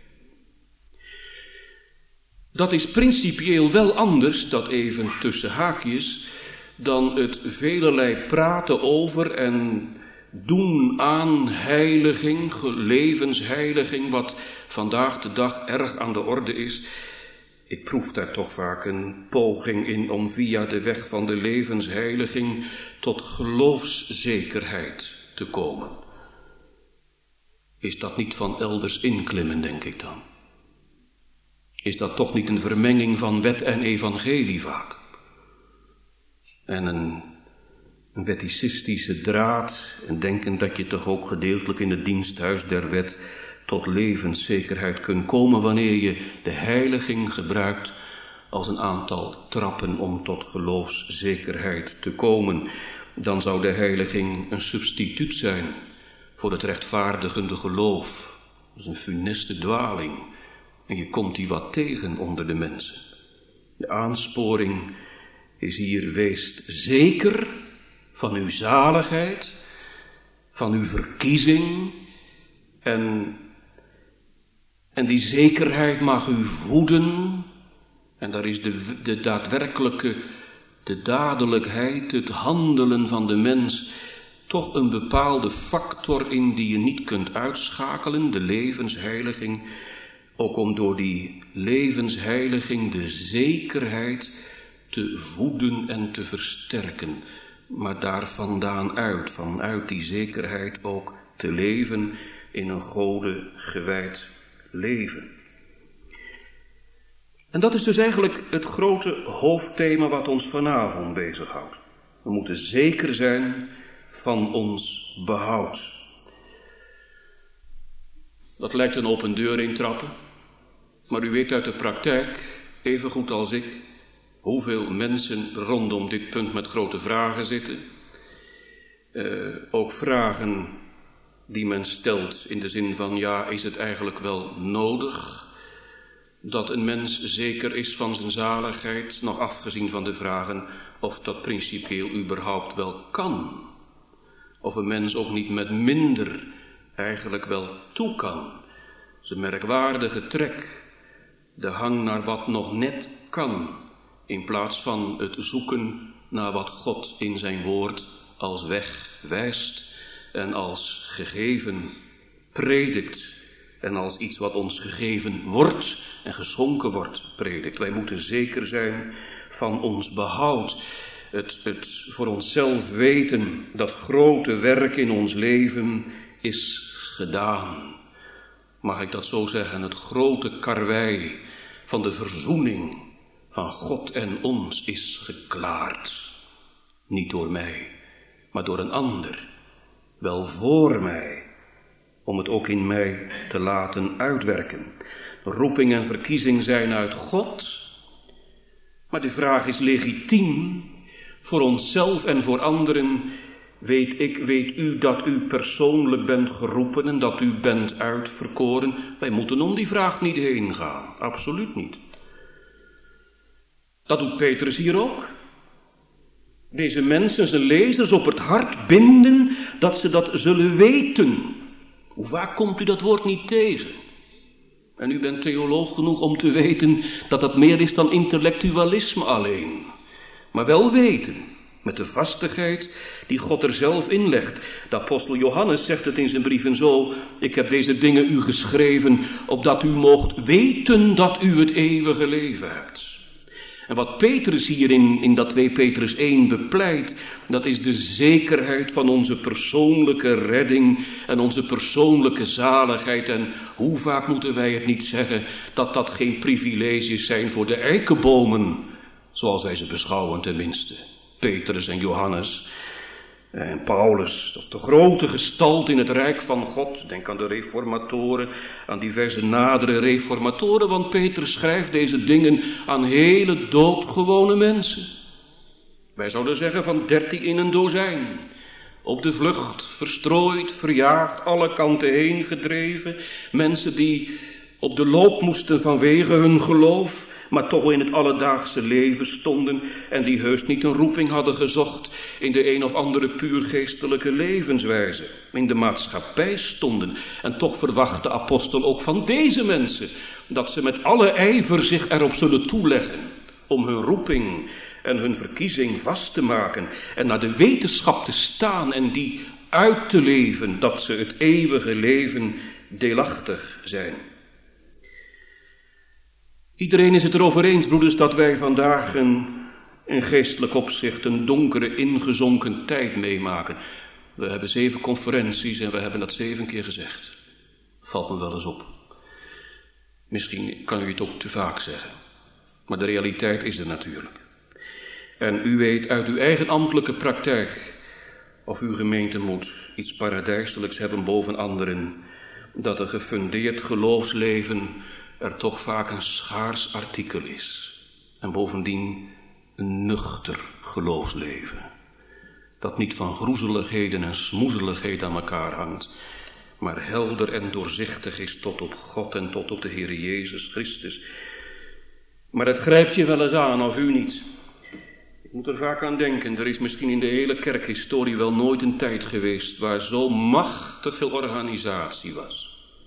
Dat is principieel wel anders, dat even tussen haakjes, dan het velerlei praten over en doen aan heiliging, levensheiliging, wat vandaag de dag erg aan de orde is. Ik proef daar toch vaak een poging in om via de weg van de levensheiliging tot geloofszekerheid te komen. Is dat niet van elders inklimmen, denk ik dan? Is dat toch niet een vermenging van wet en evangelie vaak? En een, een wetticistische draad, en denken dat je toch ook gedeeltelijk in het diensthuis der wet tot levenszekerheid kunt komen wanneer je de heiliging gebruikt als een aantal trappen om tot geloofszekerheid te komen. Dan zou de heiliging een substituut zijn voor het rechtvaardigende geloof. Dat is een funeste dwaling. En je komt die wat tegen onder de mensen. De aansporing is hier: weest zeker van uw zaligheid, van uw verkiezing. En, en die zekerheid mag u voeden. En daar is de, de daadwerkelijke, de dadelijkheid, het handelen van de mens toch een bepaalde factor in die je niet kunt uitschakelen, de levensheiliging. Ook om door die levensheiliging de zekerheid te voeden en te versterken. Maar daar vandaan uit, vanuit die zekerheid ook te leven in een Gode gewijd leven. En dat is dus eigenlijk het grote hoofdthema wat ons vanavond bezighoudt. We moeten zeker zijn van ons behoud. Dat lijkt een open deur intrappen. Maar u weet uit de praktijk, even goed als ik, hoeveel mensen rondom dit punt met grote vragen zitten. Uh, ook vragen die men stelt in de zin van, ja, is het eigenlijk wel nodig dat een mens zeker is van zijn zaligheid, nog afgezien van de vragen of dat principieel überhaupt wel kan. Of een mens ook niet met minder eigenlijk wel toe kan. Zijn merkwaardige trek, de hang naar wat nog net kan, in plaats van het zoeken naar wat God in zijn woord als weg wijst en als gegeven predikt en als iets wat ons gegeven wordt en geschonken wordt predikt. Wij moeten zeker zijn van ons behoud, het, het voor onszelf weten dat grote werk in ons leven is gedaan. Mag ik dat zo zeggen, het grote karwei van de verzoening van God en ons is geklaard. Niet door mij, maar door een ander. Wel voor mij, om het ook in mij te laten uitwerken. Roeping en verkiezing zijn uit God, maar de vraag is legitiem voor onszelf en voor anderen. Weet ik, weet u dat u persoonlijk bent geroepen en dat u bent uitverkoren? Wij moeten om die vraag niet heen gaan, absoluut niet. Dat doet Petrus hier ook. Deze mensen, zijn lezers, op het hart binden dat ze dat zullen weten. Hoe vaak komt u dat woord niet tegen? En u bent theoloog genoeg om te weten dat dat meer is dan intellectualisme alleen. Maar wel weten, met de vastigheid die God er zelf inlegt. De apostel Johannes zegt het in zijn brieven zo: ik heb deze dingen u geschreven, opdat u moogt weten dat u het eeuwige leven hebt. En wat Petrus hier in, in dat twee Petrus één bepleit, dat is de zekerheid van onze persoonlijke redding en onze persoonlijke zaligheid. En hoe vaak moeten wij het niet zeggen dat dat geen privileges zijn voor de eikenbomen, zoals wij ze beschouwen tenminste. Petrus en Johannes en Paulus, of de grote gestalte in het rijk van God. Denk aan de reformatoren, aan diverse nadere reformatoren, want Petrus schrijft deze dingen aan hele doodgewone mensen. Wij zouden zeggen van dertig in een dozijn. Op de vlucht, verstrooid, verjaagd, alle kanten heen gedreven. Mensen die op de loop moesten vanwege hun geloof, maar toch in het alledaagse leven stonden en die heus niet een roeping hadden gezocht in de een of andere puur geestelijke levenswijze. In de maatschappij stonden en toch verwacht de apostel ook van deze mensen dat ze met alle ijver zich erop zullen toeleggen om hun roeping en hun verkiezing vast te maken en naar de wetenschap te staan en die uit te leven, dat ze het eeuwige leven deelachtig zijn. Iedereen is het erover eens, broeders, dat wij vandaag een, in geestelijk opzicht een donkere, ingezonken tijd meemaken. We hebben zeven conferenties en we hebben dat zeven keer gezegd. Valt me wel eens op. Misschien kan u het ook te vaak zeggen. Maar de realiteit is er natuurlijk. En u weet uit uw eigen ambtelijke praktijk, of uw gemeente moet iets paradijselijks hebben boven anderen, dat een gefundeerd geloofsleven er toch vaak een schaars artikel is. En bovendien een nuchter geloofsleven. Dat niet van groezeligheden en smoezeligheid aan elkaar hangt, maar helder en doorzichtig is tot op God en tot op de Heer Jezus Christus. Maar het grijpt je wel eens aan, of u niet? Ik moet er vaak aan denken, er is misschien in de hele kerkhistorie wel nooit een tijd geweest waar zo machtig veel organisatie was.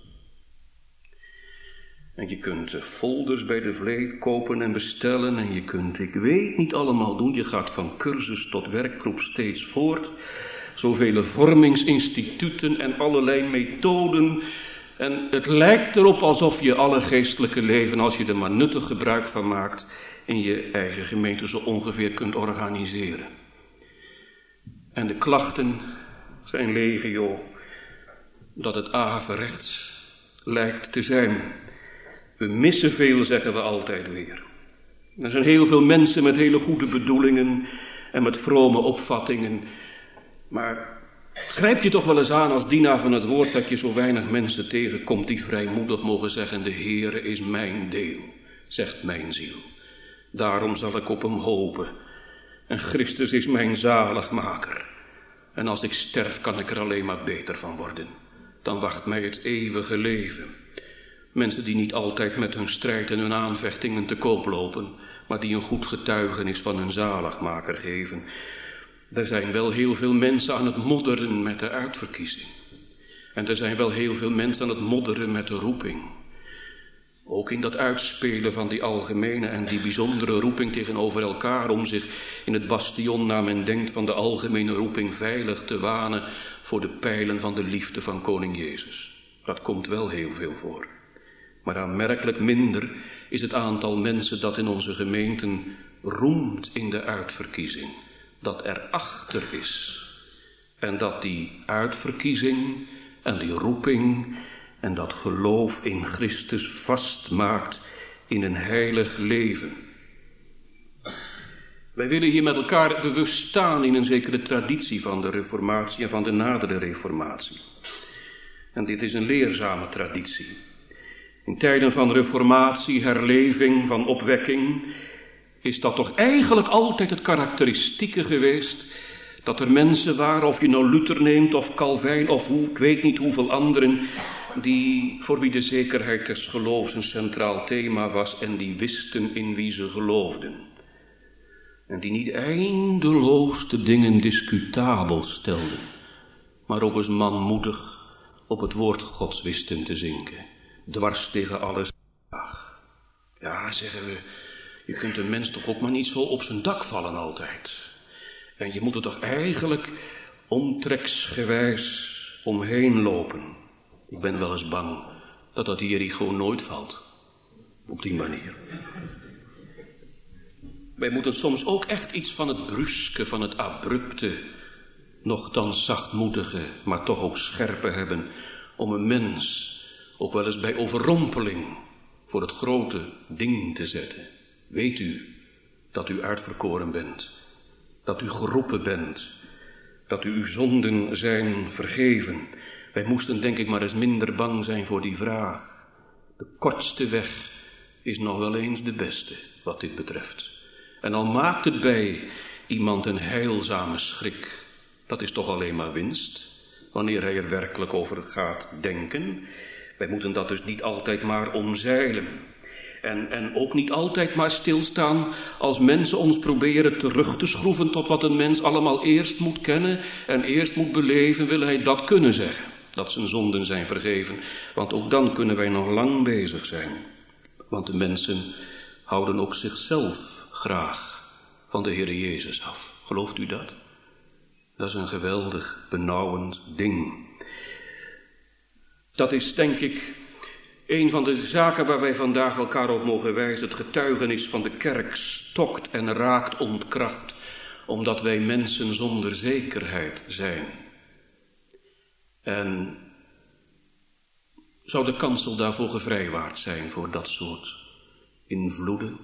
En je kunt folders bij de vleet kopen en bestellen en je kunt, ik weet niet allemaal doen, je gaat van cursus tot werkgroep steeds voort. Zoveel vormingsinstituten en allerlei methoden. En het lijkt erop alsof je alle geestelijke leven, als je er maar nuttig gebruik van maakt, in je eigen gemeente zo ongeveer kunt organiseren. En de klachten zijn legio, dat het averechts lijkt te zijn. We missen veel, zeggen we altijd weer. Er zijn heel veel mensen met hele goede bedoelingen en met vrome opvattingen. Maar grijp je toch wel eens aan als dienaar van het woord dat je zo weinig mensen tegenkomt die vrijmoedig mogen zeggen: de Heere is mijn deel, zegt mijn ziel. Daarom zal ik op hem hopen. En Christus is mijn zaligmaker. En als ik sterf kan ik er alleen maar beter van worden. Dan wacht mij het eeuwige leven. Mensen die niet altijd met hun strijd en hun aanvechtingen te koop lopen, maar die een goed getuigenis van hun zaligmaker geven. Er zijn wel heel veel mensen aan het modderen met de uitverkiezing. En er zijn wel heel veel mensen aan het modderen met de roeping. Ook in dat uitspelen van die algemene en die bijzondere roeping tegenover elkaar, om zich in het bastion naar men denkt van de algemene roeping veilig te wanen voor de pijlen van de liefde van koning Jezus. Dat komt wel heel veel voor. Maar aanmerkelijk minder is het aantal mensen dat in onze gemeenten roemt in de uitverkiezing. Dat er achter is. En dat die uitverkiezing en die roeping en dat geloof in Christus vastmaakt in een heilig leven. Wij willen hier met elkaar bewust staan in een zekere traditie van de reformatie en van de nadere reformatie. En dit is een leerzame traditie. In tijden van reformatie, herleving, van opwekking, is dat toch eigenlijk altijd het karakteristieke geweest Dat er mensen waren, of je nou Luther neemt of Calvijn of hoe, ik weet niet hoeveel anderen, die, voor wie de zekerheid des geloofs een centraal thema was en die wisten in wie ze geloofden. En die niet eindeloos de dingen discutabel stelden, maar ook eens manmoedig op het woord Gods wisten te zinken, dwars tegen alles. Ja, zeggen we, je kunt een mens toch ook maar niet zo op zijn dak vallen altijd. En je moet er toch eigenlijk omtreksgewijs omheen lopen. Ik ben wel eens bang dat dat hier gewoon nooit valt. Op die manier. Wij moeten soms ook echt iets van het bruske, van het abrupte, nochtans zachtmoedige, maar toch ook scherpe hebben, om een mens ook wel eens bij overrompeling voor het grote ding te zetten. Weet u dat u uitverkoren bent, dat u geroepen bent, dat u uw zonden zijn vergeven. Wij moesten denk ik maar eens minder bang zijn voor die vraag. De kortste weg is nog wel eens de beste, wat dit betreft. En al maakt het bij iemand een heilzame schrik, dat is toch alleen maar winst, wanneer hij er werkelijk over gaat denken. Wij moeten dat dus niet altijd maar omzeilen. En, en ook niet altijd maar stilstaan als mensen ons proberen terug te schroeven tot wat een mens allemaal eerst moet kennen en eerst moet beleven, wil hij dat kunnen zeggen, dat zijn zonden zijn vergeven. Want ook dan kunnen wij nog lang bezig zijn. Want de mensen houden ook zichzelf graag van de Heere Jezus af. Gelooft u dat? Dat is een geweldig benauwend ding. Dat is denk ik een van de zaken waar wij vandaag elkaar op mogen wijzen. Het getuigenis van de kerk stokt en raakt ontkracht, omdat wij mensen zonder zekerheid zijn. En zou de kansel daarvoor gevrijwaard zijn voor dat soort invloeden?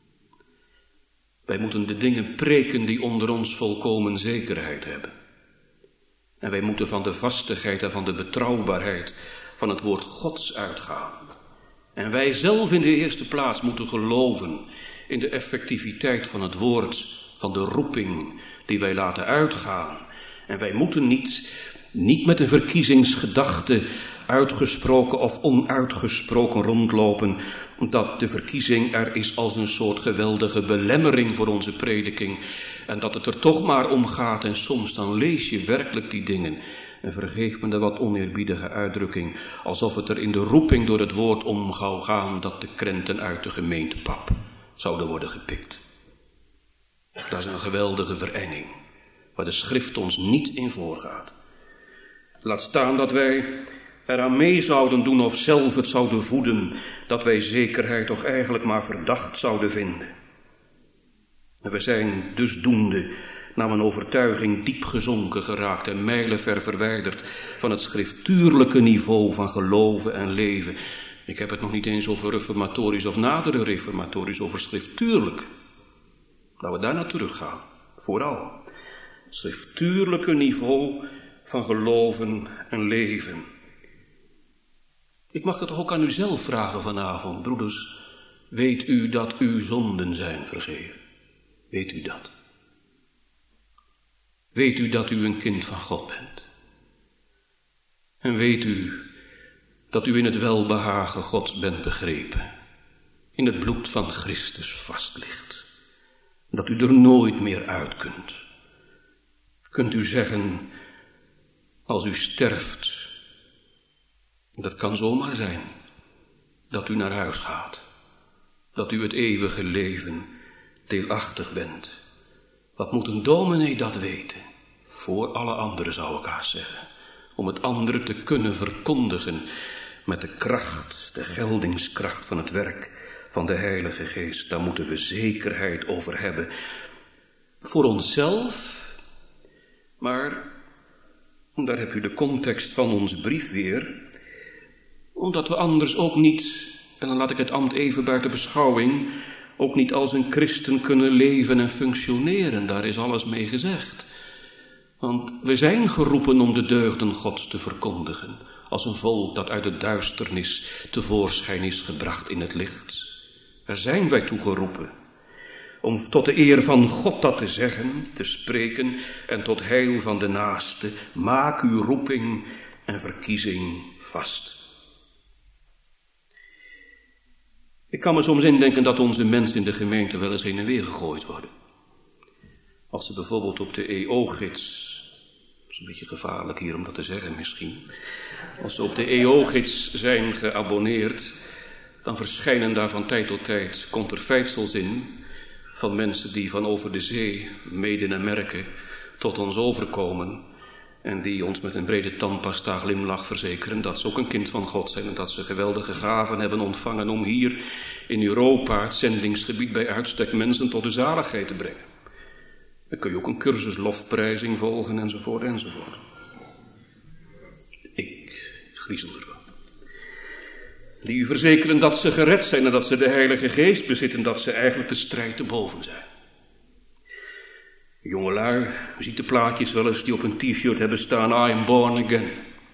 Wij moeten de dingen preken die onder ons volkomen zekerheid hebben. En wij moeten van de vastigheid en van de betrouwbaarheid van het woord Gods uitgaan. En wij zelf in de eerste plaats moeten geloven in de effectiviteit van het woord, van de roeping die wij laten uitgaan. En wij moeten niet, niet met een verkiezingsgedachte uitgesproken of onuitgesproken rondlopen, dat de verkiezing er is als een soort geweldige belemmering voor onze prediking en dat het er toch maar om gaat en soms dan lees je werkelijk die dingen en vergeef me de wat oneerbiedige uitdrukking, alsof het er in de roeping door het woord om zou gaan dat de krenten uit de gemeentepap zouden worden gepikt. Dat is een geweldige verenging, waar de schrift ons niet in voorgaat. Laat staan dat wij eraan mee zouden doen of zelf het zouden voeden, dat wij zekerheid toch eigenlijk maar verdacht zouden vinden. En we zijn dusdoende naar mijn overtuiging diep gezonken geraakt en mijlenver verwijderd van het schriftuurlijke niveau van geloven en leven. Ik heb het nog niet eens over reformatorisch of nadere reformatorisch, over schriftuurlijk. Laten we daar naar teruggaan, vooral. Schriftuurlijke niveau van geloven en leven. Ik mag dat toch ook aan u zelf vragen vanavond, broeders. Weet u dat uw zonden zijn vergeven? Weet u dat? Weet u dat u een kind van God bent? En weet u dat u in het welbehagen Gods bent begrepen, in het bloed van Christus vast ligt, dat u er nooit meer uit kunt? Kunt u zeggen, als u sterft, dat kan zomaar zijn, dat u naar huis gaat, dat u het eeuwige leven deelachtig bent? Wat moet een dominee dat weten? Voor alle anderen zou ik haast zeggen. Om het anderen te kunnen verkondigen met de kracht, de geldingskracht van het werk van de Heilige Geest. Daar moeten we zekerheid over hebben. Voor onszelf, maar daar heb u de context van onze brief weer. Omdat we anders ook niet, en dan laat ik het ambt even buiten beschouwing, ook niet als een christen kunnen leven en functioneren. Daar is alles mee gezegd. Want we zijn geroepen om de deugden Gods te verkondigen, als een volk dat uit de duisternis tevoorschijn is gebracht in het licht. Daar zijn wij toe geroepen. om tot de eer van God dat te zeggen, te spreken en tot heil van de naaste. Maak uw roeping en verkiezing vast. Ik kan me soms indenken dat onze mensen in de gemeente wel eens heen en weer gegooid worden. Als ze bijvoorbeeld op de E O-gids, dat is een beetje gevaarlijk hier om dat te zeggen misschien, als ze op de E O-gids zijn geabonneerd, dan verschijnen daar van tijd tot tijd contrafeitsels in van mensen die van over de zee, mede en merken, tot ons overkomen en die ons met een brede tandpasta glimlach verzekeren dat ze ook een kind van God zijn en dat ze geweldige gaven hebben ontvangen om hier in Europa, het zendingsgebied, bij uitstek mensen tot de zaligheid te brengen. Dan kun je ook een cursus lofprijzing volgen enzovoort enzovoort. Ik griezel ervan. Die u verzekeren dat ze gered zijn en dat ze de Heilige Geest bezitten, dat ze eigenlijk de strijd te boven zijn. Jongelui, u ziet de plaatjes wel eens die op een t-shirt hebben staan, I am born again.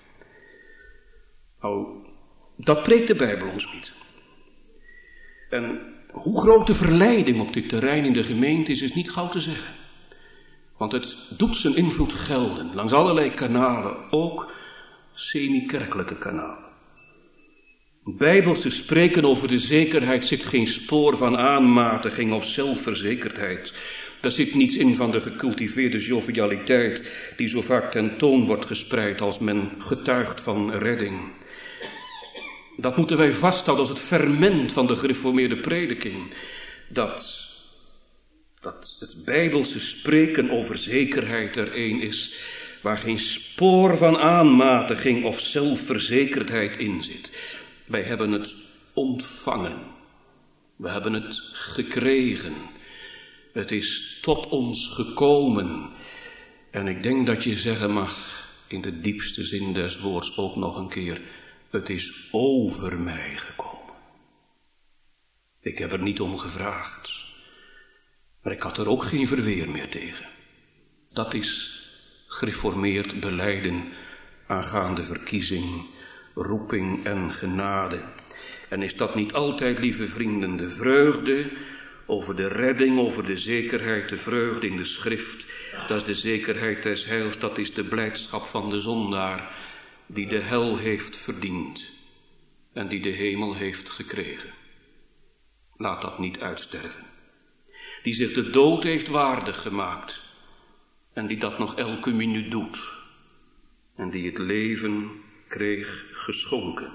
Nou, dat preekt de Bijbel ons niet. En hoe groot de verleiding op dit terrein in de gemeente is, is niet gauw te zeggen. Want het doet zijn invloed gelden, langs allerlei kanalen, ook semi-kerkelijke kanalen. Bijbelse spreken over de zekerheid zit geen spoor van aanmatiging of zelfverzekerdheid. Daar zit niets in van de gecultiveerde jovialiteit die zo vaak ten toon wordt gespreid als men getuigt van redding. Dat moeten wij vasthouden als het ferment van de gereformeerde prediking. Dat, dat het Bijbelse spreken over zekerheid er een is waar geen spoor van aanmatiging of zelfverzekerdheid in zit. Wij hebben het ontvangen. We hebben het gekregen. Het is tot ons gekomen. En ik denk dat je zeggen mag, in de diepste zin des woords ook nog een keer, het is over mij gekomen. Ik heb er niet om gevraagd. Maar ik had er ook geen verweer meer tegen. Dat is gereformeerd belijden aangaande verkiezing, roeping en genade. En is dat niet altijd, lieve vrienden, de vreugde over de redding, over de zekerheid, de vreugde in de schrift. Dat is de zekerheid des heils, dat is de blijdschap van de zondaar die de hel heeft verdiend en die de hemel heeft gekregen. Laat dat niet uitsterven. Die zich de dood heeft waardig gemaakt en die dat nog elke minuut doet en die het leven kreeg geschonken.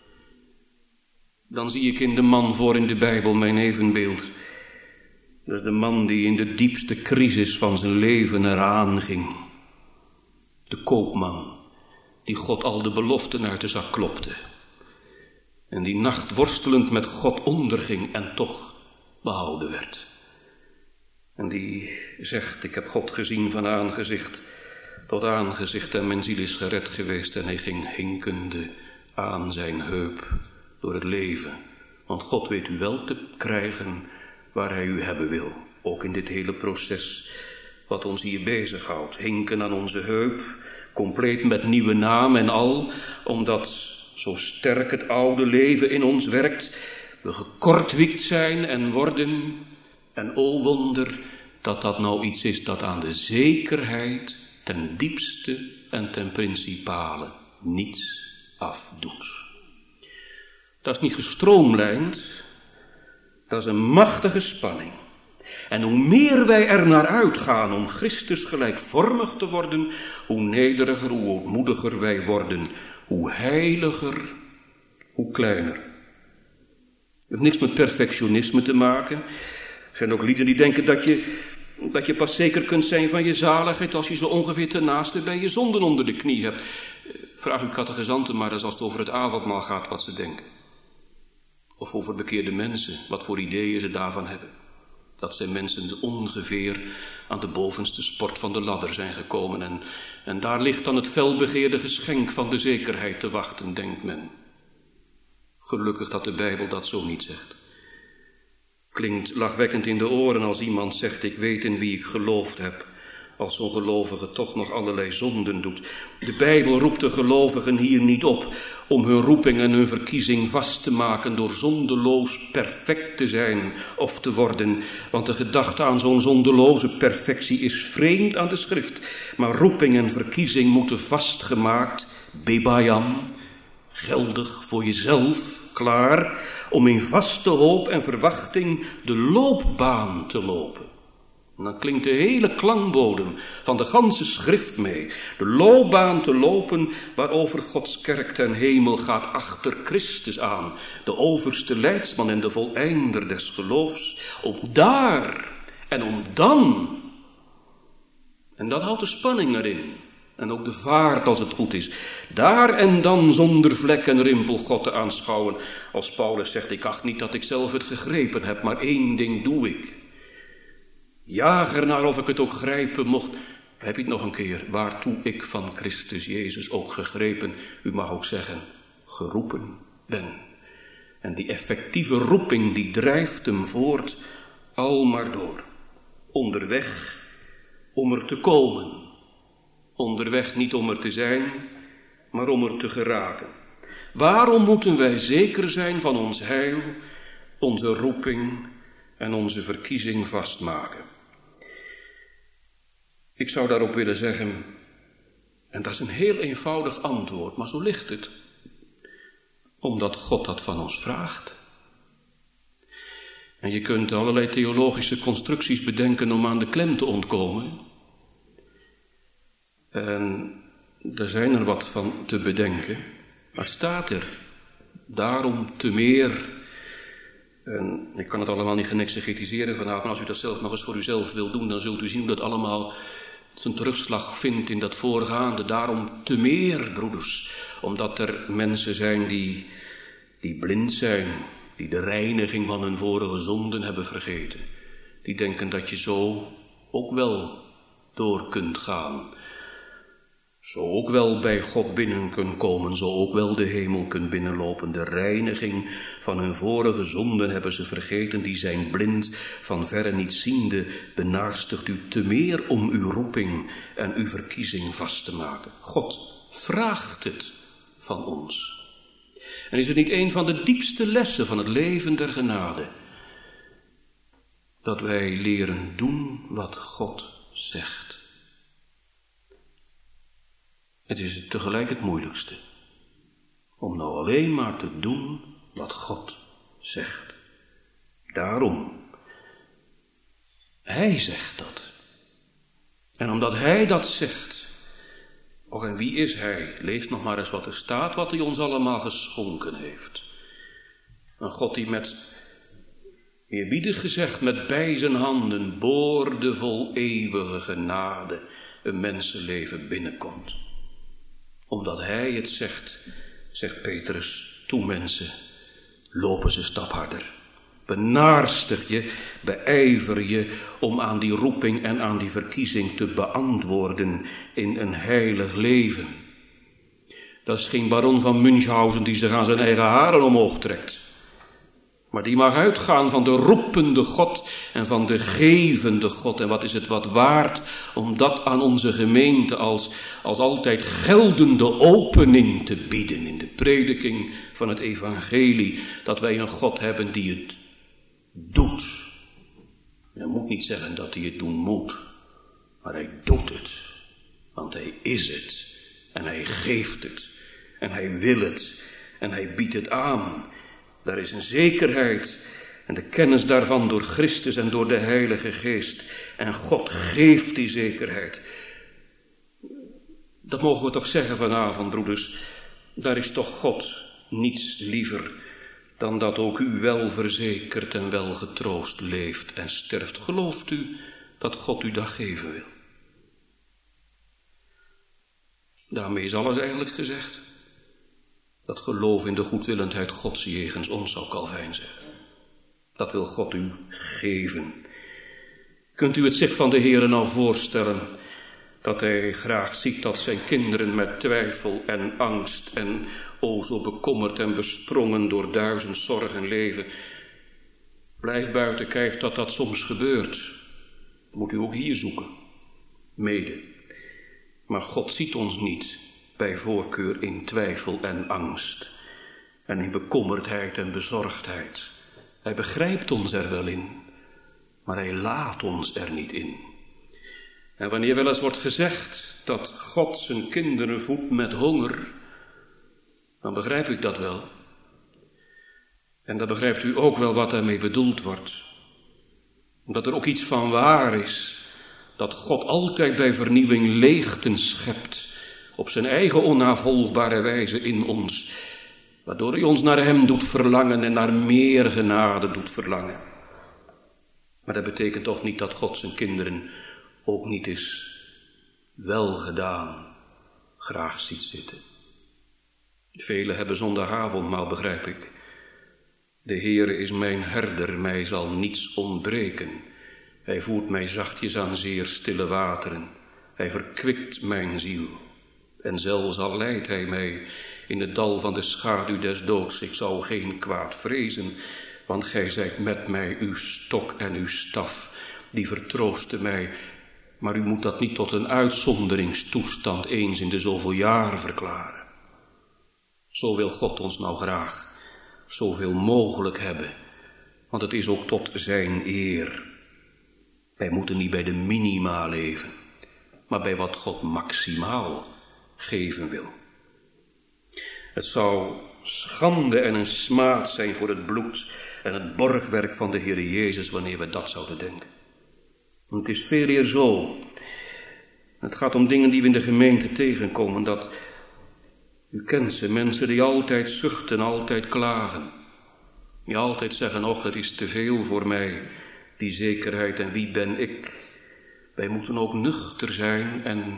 Dan zie ik in de man voor in de Bijbel mijn evenbeeld. Dat is de man die in de diepste crisis van zijn leven eraan ging. De koopman die God al de beloften uit de zak klopte. En die nacht worstelend met God onderging en toch behouden werd. En die zegt, ik heb God gezien van aangezicht tot aangezicht en mijn ziel is gered geweest. En hij ging hinkende aan zijn heup door het leven. Want God weet u wel te krijgen waar hij u hebben wil. Ook in dit hele proces wat ons hier bezighoudt. Hinken aan onze heup, compleet met nieuwe naam en al, omdat zo sterk het oude leven in ons werkt, we gekortwiekt zijn en worden. En o wonder dat dat nou iets is dat aan de zekerheid ten diepste en ten principale niets afdoet. Dat is niet gestroomlijnd, dat is een machtige spanning. En hoe meer wij er naar uitgaan om Christus gelijkvormig te worden, hoe nederiger, hoe ootmoediger wij worden, hoe heiliger, hoe kleiner. Het heeft niks met perfectionisme te maken. Er zijn ook lieden die denken dat je, dat je pas zeker kunt zijn van je zaligheid als je zo ongeveer ten naaste bij je zonden onder de knie hebt. Vraag uw catechizanten maar eens als het over het avondmaal gaat wat ze denken. Of over bekeerde mensen, wat voor ideeën ze daarvan hebben. Dat zijn mensen die ongeveer aan de bovenste sport van de ladder zijn gekomen. En, en daar ligt dan het felbegeerde geschenk van de zekerheid te wachten, denkt men. Gelukkig dat de Bijbel dat zo niet zegt. Klinkt lachwekkend in de oren als iemand zegt, ik weet in wie ik geloofd heb. als zo'n gelovige toch nog allerlei zonden doet. De Bijbel roept de gelovigen hier niet op om hun roeping en hun verkiezing vast te maken door zondeloos perfect te zijn of te worden. Want de gedachte aan zo'n zondeloze perfectie is vreemd aan de schrift. Maar roeping en verkiezing moeten vastgemaakt, bebayam, geldig voor jezelf, klaar om in vaste hoop en verwachting de loopbaan te lopen. En dan klinkt de hele klankbodem van de ganse schrift mee. De loopbaan te lopen waarover Gods kerk ten hemel gaat achter Christus aan. De overste leidsman en de voleinder des geloofs. Om daar en om dan. En dat houdt de spanning erin. En ook de vaart als het goed is. Daar en dan zonder vlek en rimpel God te aanschouwen. Als Paulus zegt, ik acht niet dat ik zelf het gegrepen heb, maar één ding doe ik. Jaag ernaar of ik het ook grijpen mocht. Heb je het nog een keer, waartoe ik van Christus Jezus ook gegrepen, u mag ook zeggen, geroepen ben. En die effectieve roeping die drijft hem voort, al maar door. Onderweg om er te komen. Onderweg niet om er te zijn, maar om er te geraken. Waarom moeten wij zeker zijn van ons heil, onze roeping en onze verkiezing vastmaken? Ik zou daarop willen zeggen, en dat is een heel eenvoudig antwoord, maar zo ligt het. Omdat God dat van ons vraagt. En je kunt allerlei theologische constructies bedenken om aan de klem te ontkomen. En er zijn er wat van te bedenken. Maar het staat er. Daarom te meer. En ik kan het allemaal niet geëxegetiseren vanavond. Als u dat zelf nog eens voor uzelf wilt doen, dan zult u zien hoe dat allemaal zijn terugslag vindt in dat voorgaande. Daarom te meer, broeders. Omdat er mensen zijn die, die blind zijn. Die de reiniging van hun vorige zonden hebben vergeten. Die denken dat je zo ook wel door kunt gaan. Zo ook wel bij God binnen kunt komen, zo ook wel de hemel kunt binnenlopen. De reiniging van hun vorige zonden hebben ze vergeten, die zijn blind, van verre niet ziende, benaarstigt u te meer om uw roeping en uw verkiezing vast te maken. God vraagt het van ons. En is het niet een van de diepste lessen van het leven der genade, dat wij leren doen wat God zegt. Het is tegelijk het moeilijkste, om nou alleen maar te doen wat God zegt. Daarom, Hij zegt dat. En omdat Hij dat zegt, och en wie is Hij? Lees nog maar eens wat er staat, wat Hij ons allemaal geschonken heeft. Een God die met, eerbiedig gezegd, met bij zijn handen, boordevol eeuwige genade, een mensenleven binnenkomt. Omdat Hij het zegt, zegt Petrus, toe mensen, lopen ze stap harder. Benaarstig je, beijver je om aan die roeping en aan die verkiezing te beantwoorden in een heilig leven. Dat is geen baron van Münchhausen die zich aan zijn eigen haren omhoog trekt. Maar die mag uitgaan van de roepende God en van de gevende God. En wat is het wat waard om dat aan onze gemeente als, als altijd geldende opening te bieden in de prediking van het evangelie. Dat wij een God hebben die het doet. Je moet niet zeggen dat hij het doen moet, maar hij doet het. Want hij is het en hij geeft het en hij wil het en hij biedt het aan. Daar is een zekerheid en de kennis daarvan door Christus en door de Heilige Geest. En God geeft die zekerheid. Dat mogen we toch zeggen vanavond, broeders. Daar is toch God niets liever dan dat ook u wel verzekerd en wel getroost leeft en sterft. Gelooft u dat God u dat geven wil? Daarmee is alles eigenlijk gezegd. Dat geloof in de goedwillendheid Gods jegens ons, zou Calvijn zeggen. Dat wil God u geven. Kunt u het zich van de Heere nou voorstellen, dat hij graag ziet dat zijn kinderen met twijfel en angst en o zo bekommerd en besprongen door duizend zorgen leven? Blijf buiten kijf dat dat soms gebeurt. Moet u ook hier zoeken. mede. Maar God ziet ons niet bij voorkeur in twijfel en angst en in bekommerdheid en bezorgdheid. Hij begrijpt ons er wel in, maar hij laat ons er niet in. En wanneer wel eens wordt gezegd dat God zijn kinderen voedt met honger, dan begrijp ik dat wel. En dan begrijpt u ook wel wat daarmee bedoeld wordt. Omdat er ook iets van waar is, dat God altijd bij vernieuwing leegten schept, op zijn eigen onnavolgbare wijze in ons, waardoor hij ons naar hem doet verlangen en naar meer genade doet verlangen. Maar dat betekent toch niet dat God zijn kinderen ook niet eens welgedaan graag ziet zitten. Velen hebben zondagavondmaal, begrijp ik. De Heere is mijn herder, mij zal niets ontbreken. Hij voert mij zachtjes aan zeer stille wateren. Hij verkwikt mijn ziel. En zelfs al leidt hij mij in het dal van de schaduw des doods, ik zal geen kwaad vrezen, want gij zijt met mij, uw stok en uw staf, die vertroosten mij. Maar u moet dat niet tot een uitzonderingstoestand eens in de zoveel jaren verklaren. Zo wil God ons nou graag zoveel mogelijk hebben, want het is ook tot zijn eer. Wij moeten niet bij de minima leven, maar bij wat God maximaal geven wil. Het zou schande en een smaad zijn voor het bloed en het borgwerk van de Heer Jezus wanneer we dat zouden denken. Want het is veel eer zo. Het gaat om dingen die we in de gemeente tegenkomen, dat u kent ze, mensen die altijd zuchten, altijd klagen. Die altijd zeggen, och, het is te veel voor mij, die zekerheid en wie ben ik. Wij moeten ook nuchter zijn en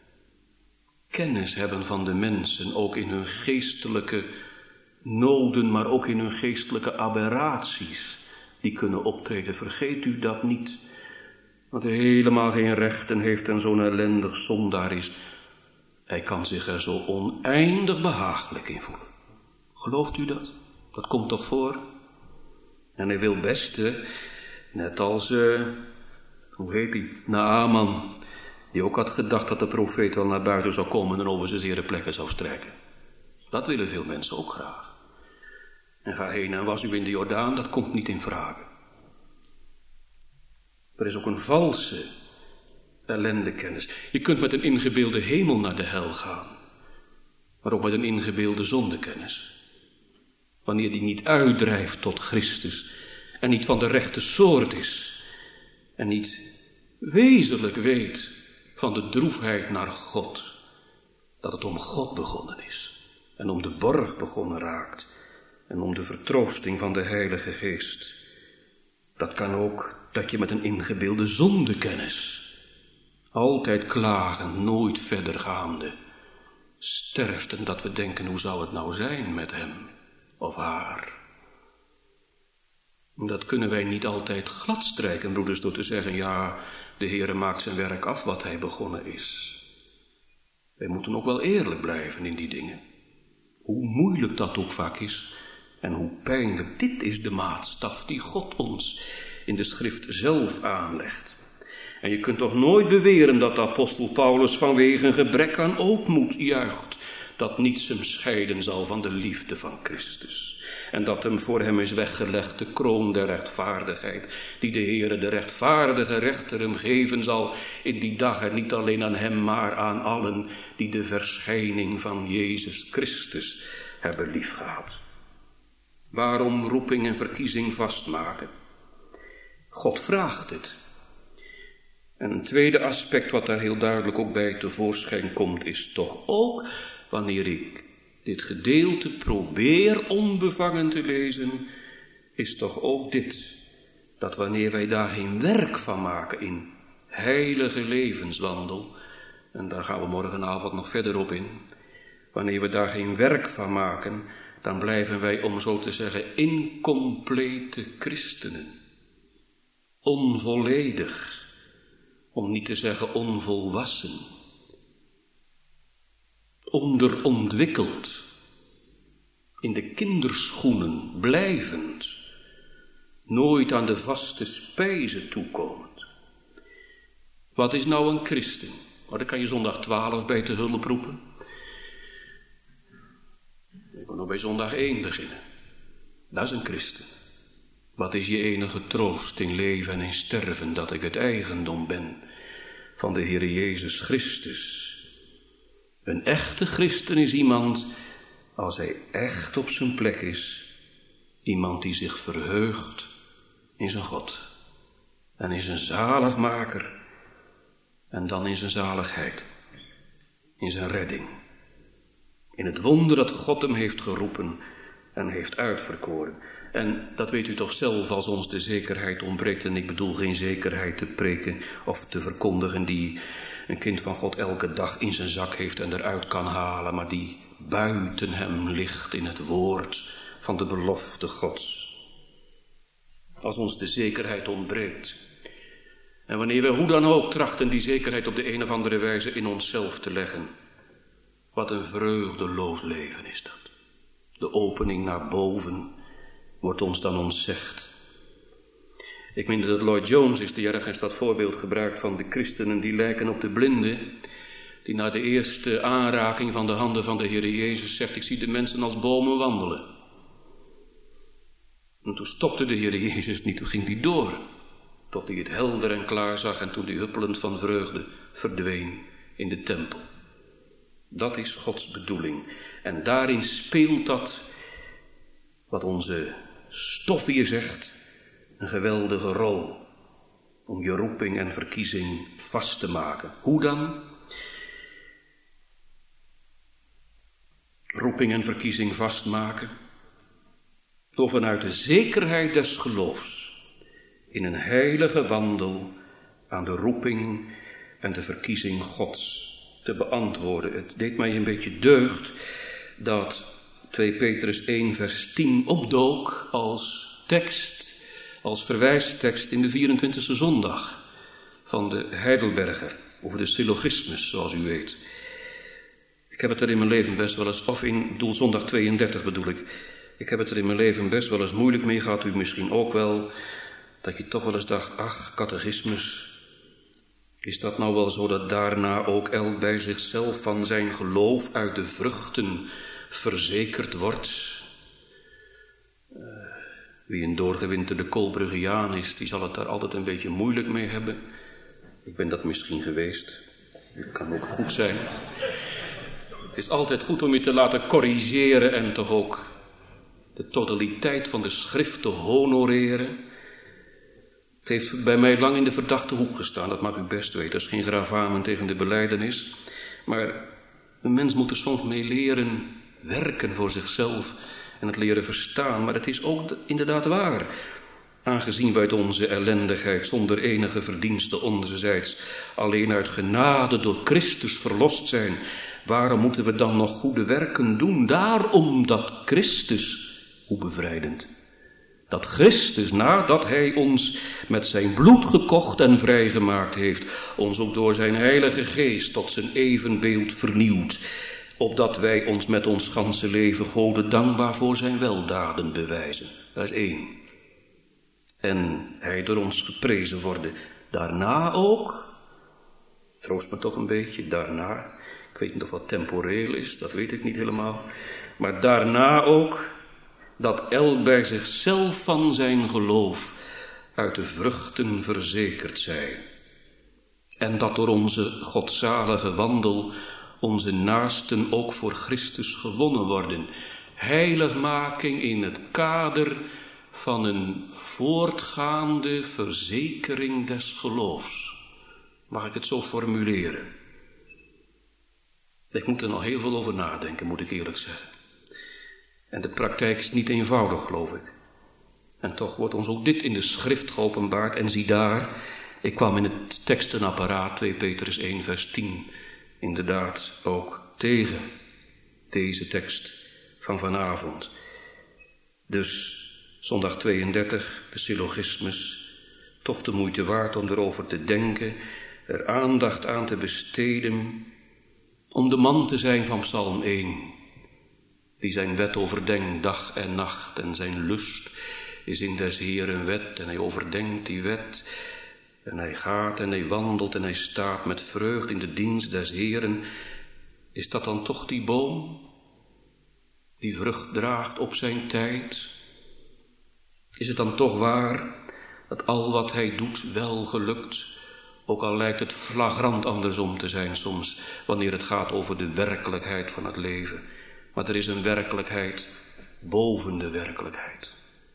kennis hebben van de mensen, ook in hun geestelijke noden, maar ook in hun geestelijke aberraties die kunnen optreden. Vergeet u dat niet, want hij helemaal geen rechten heeft en zo'n ellendig zondaar is. Hij kan zich er zo oneindig behagelijk in voelen. Gelooft u dat? Dat komt toch voor? En hij wil best, net als, uh, hoe heet hij, Naaman, die ook had gedacht dat de profeet wel naar buiten zou komen en over zijn zere plekken zou strijken. Dat willen veel mensen ook graag. En ga heen en was u in de Jordaan, dat komt niet in vraag. Er is ook een valse ellendekennis. Je kunt met een ingebeelde hemel naar de hel gaan, maar ook met een ingebeelde zondekennis. Wanneer die niet uitdrijft tot Christus en niet van de rechte soort is en niet wezenlijk weet van de droefheid naar God, dat het om God begonnen is en om de borg begonnen raakt en om de vertroosting van de Heilige Geest. Dat kan ook dat je met een ingebeelde zondekennis, altijd klagen, nooit verder gaande, sterft en dat we denken, hoe zou het nou zijn met hem of haar? Dat kunnen wij niet altijd gladstrijken, broeders, door te zeggen, ja, de Heere maakt zijn werk af wat hij begonnen is. Wij moeten ook wel eerlijk blijven in die dingen. Hoe moeilijk dat ook vaak is en hoe pijnlijk. Dit is de maatstaf die God ons in de schrift zelf aanlegt. En je kunt toch nooit beweren dat de apostel Paulus vanwege een gebrek aan ootmoed juicht, dat niets hem scheiden zal van de liefde van Christus. En dat hem voor hem is weggelegd de kroon der rechtvaardigheid, die de Heere de rechtvaardige rechter hem geven zal in die dag, en niet alleen aan hem, maar aan allen die de verschijning van Jezus Christus hebben liefgehad. Waarom roeping en verkiezing vastmaken? God vraagt het. En een tweede aspect wat daar heel duidelijk ook bij tevoorschijn komt, is toch ook, wanneer ik dit gedeelte probeer onbevangen te lezen, is toch ook dit, dat wanneer wij daar geen werk van maken in heilige levenswandel, en daar gaan we morgenavond nog verder op in, wanneer we daar geen werk van maken, dan blijven wij, om zo te zeggen, incomplete christenen. Onvolledig, om niet te zeggen onvolwassen. Onderontwikkeld, in de kinderschoenen blijvend, nooit aan de vaste spijze toekomend. Wat is nou een christen? Maar daar kan je zondag twaalf bij te hulp roepen. Ik wil nog bij zondag één beginnen. Dat is een christen. Wat is je enige troost in leven en in sterven, dat ik het eigendom ben van de Heer Jezus Christus. Een echte christen is iemand, als hij echt op zijn plek is, iemand die zich verheugt in zijn God en in zijn zaligmaker en dan in zijn zaligheid, in zijn redding, in het wonder dat God hem heeft geroepen en heeft uitverkoren. En dat weet u toch zelf, als ons de zekerheid ontbreekt, en ik bedoel geen zekerheid te preken of te verkondigen die een kind van God elke dag in zijn zak heeft en eruit kan halen, maar die buiten hem ligt in het woord van de belofte Gods. Als ons de zekerheid ontbreekt, en wanneer we hoe dan ook trachten die zekerheid op de een of andere wijze in onszelf te leggen, wat een vreugdeloos leven is dat. De opening naar boven wordt ons dan ontzegd. Ik meen dat Lloyd Jones is die ergens dat voorbeeld gebruikt van de christenen die lijken op de blinden, die na de eerste aanraking van de handen van de Heer Jezus zegt, ik zie de mensen als bomen wandelen. En toen stopte de Heer Jezus niet, toen ging hij door, tot hij het helder en klaar zag en toen hij huppelend van vreugde verdween in de tempel. Dat is Gods bedoeling. En daarin speelt dat, wat onze stof hier zegt, een geweldige rol om je roeping en verkiezing vast te maken. Hoe dan? Roeping en verkiezing vastmaken door vanuit de zekerheid des geloofs in een heilige wandel aan de roeping en de verkiezing Gods te beantwoorden. Het deed mij een beetje deugd dat twee Petrus één vers tien opdook als tekst, als verwijstekst in de vierentwintigste zondag van de Heidelberger, over de syllogismes, zoals u weet. Ik heb het er in mijn leven best wel eens, of in doelzondag tweeëndertig bedoel ik, ik heb het er in mijn leven best wel eens moeilijk mee gehad, u misschien ook wel, dat je toch wel eens dacht, ach, catechismus, is dat nou wel zo dat daarna ook elk bij zichzelf van zijn geloof uit de vruchten verzekerd wordt? Uh, wie een doorgewinterde Kolbruggiaan is, die zal het daar altijd een beetje moeilijk mee hebben. Ik ben dat misschien geweest. Dat kan ook goed zijn. Het is altijd goed om je te laten corrigeren en toch ook de totaliteit van de schrift te honoreren. Het heeft bij mij lang in de verdachte hoek gestaan, dat mag u best weten. Dat is geen gravamen tegen de belijdenis. Maar een mens moet er soms mee leren werken voor zichzelf en het leren verstaan. Maar het is ook inderdaad waar. Aangezien wij uit onze ellendigheid zonder enige verdienste onderzijds alleen uit genade door Christus verlost zijn, waarom moeten we dan nog goede werken doen? Daarom dat Christus, hoe bevrijdend, dat Christus, nadat hij ons met zijn bloed gekocht en vrijgemaakt heeft, ons ook door zijn heilige geest tot zijn evenbeeld vernieuwt, opdat wij ons met ons ganse leven Gode dankbaar voor zijn weldaden bewijzen. Dat is één. En hij door ons geprezen worden. Daarna ook, troost me toch een beetje, daarna, ik weet niet of wat temporeel is, dat weet ik niet helemaal, maar daarna ook, dat elk bij zichzelf van zijn geloof uit de vruchten verzekerd zij. En dat door onze godzalige wandel onze naasten ook voor Christus gewonnen worden. Heiligmaking in het kader van een voortgaande verzekering des geloofs. Mag ik het zo formuleren? Ik moet er nog heel veel over nadenken, moet ik eerlijk zeggen. En de praktijk is niet eenvoudig, geloof ik. En toch wordt ons ook dit in de schrift geopenbaard. En zie daar, ik kwam in het tekstenapparaat, twee Petrus één vers tien, inderdaad ook tegen deze tekst van vanavond. Dus zondag tweeëndertig, de syllogismes, toch de moeite waard om erover te denken, er aandacht aan te besteden, om de man te zijn van Psalm één, die zijn wet overdenkt dag en nacht en zijn lust is in des Heeren wet en hij overdenkt die wet En hij gaat en hij wandelt en hij staat met vreugde in de dienst des Heeren. Is dat dan toch die boom die vrucht draagt op zijn tijd? Is het dan toch waar dat al wat hij doet wel gelukt, ook al lijkt het flagrant andersom te zijn soms, wanneer het gaat over de werkelijkheid van het leven. Maar er is een werkelijkheid boven de werkelijkheid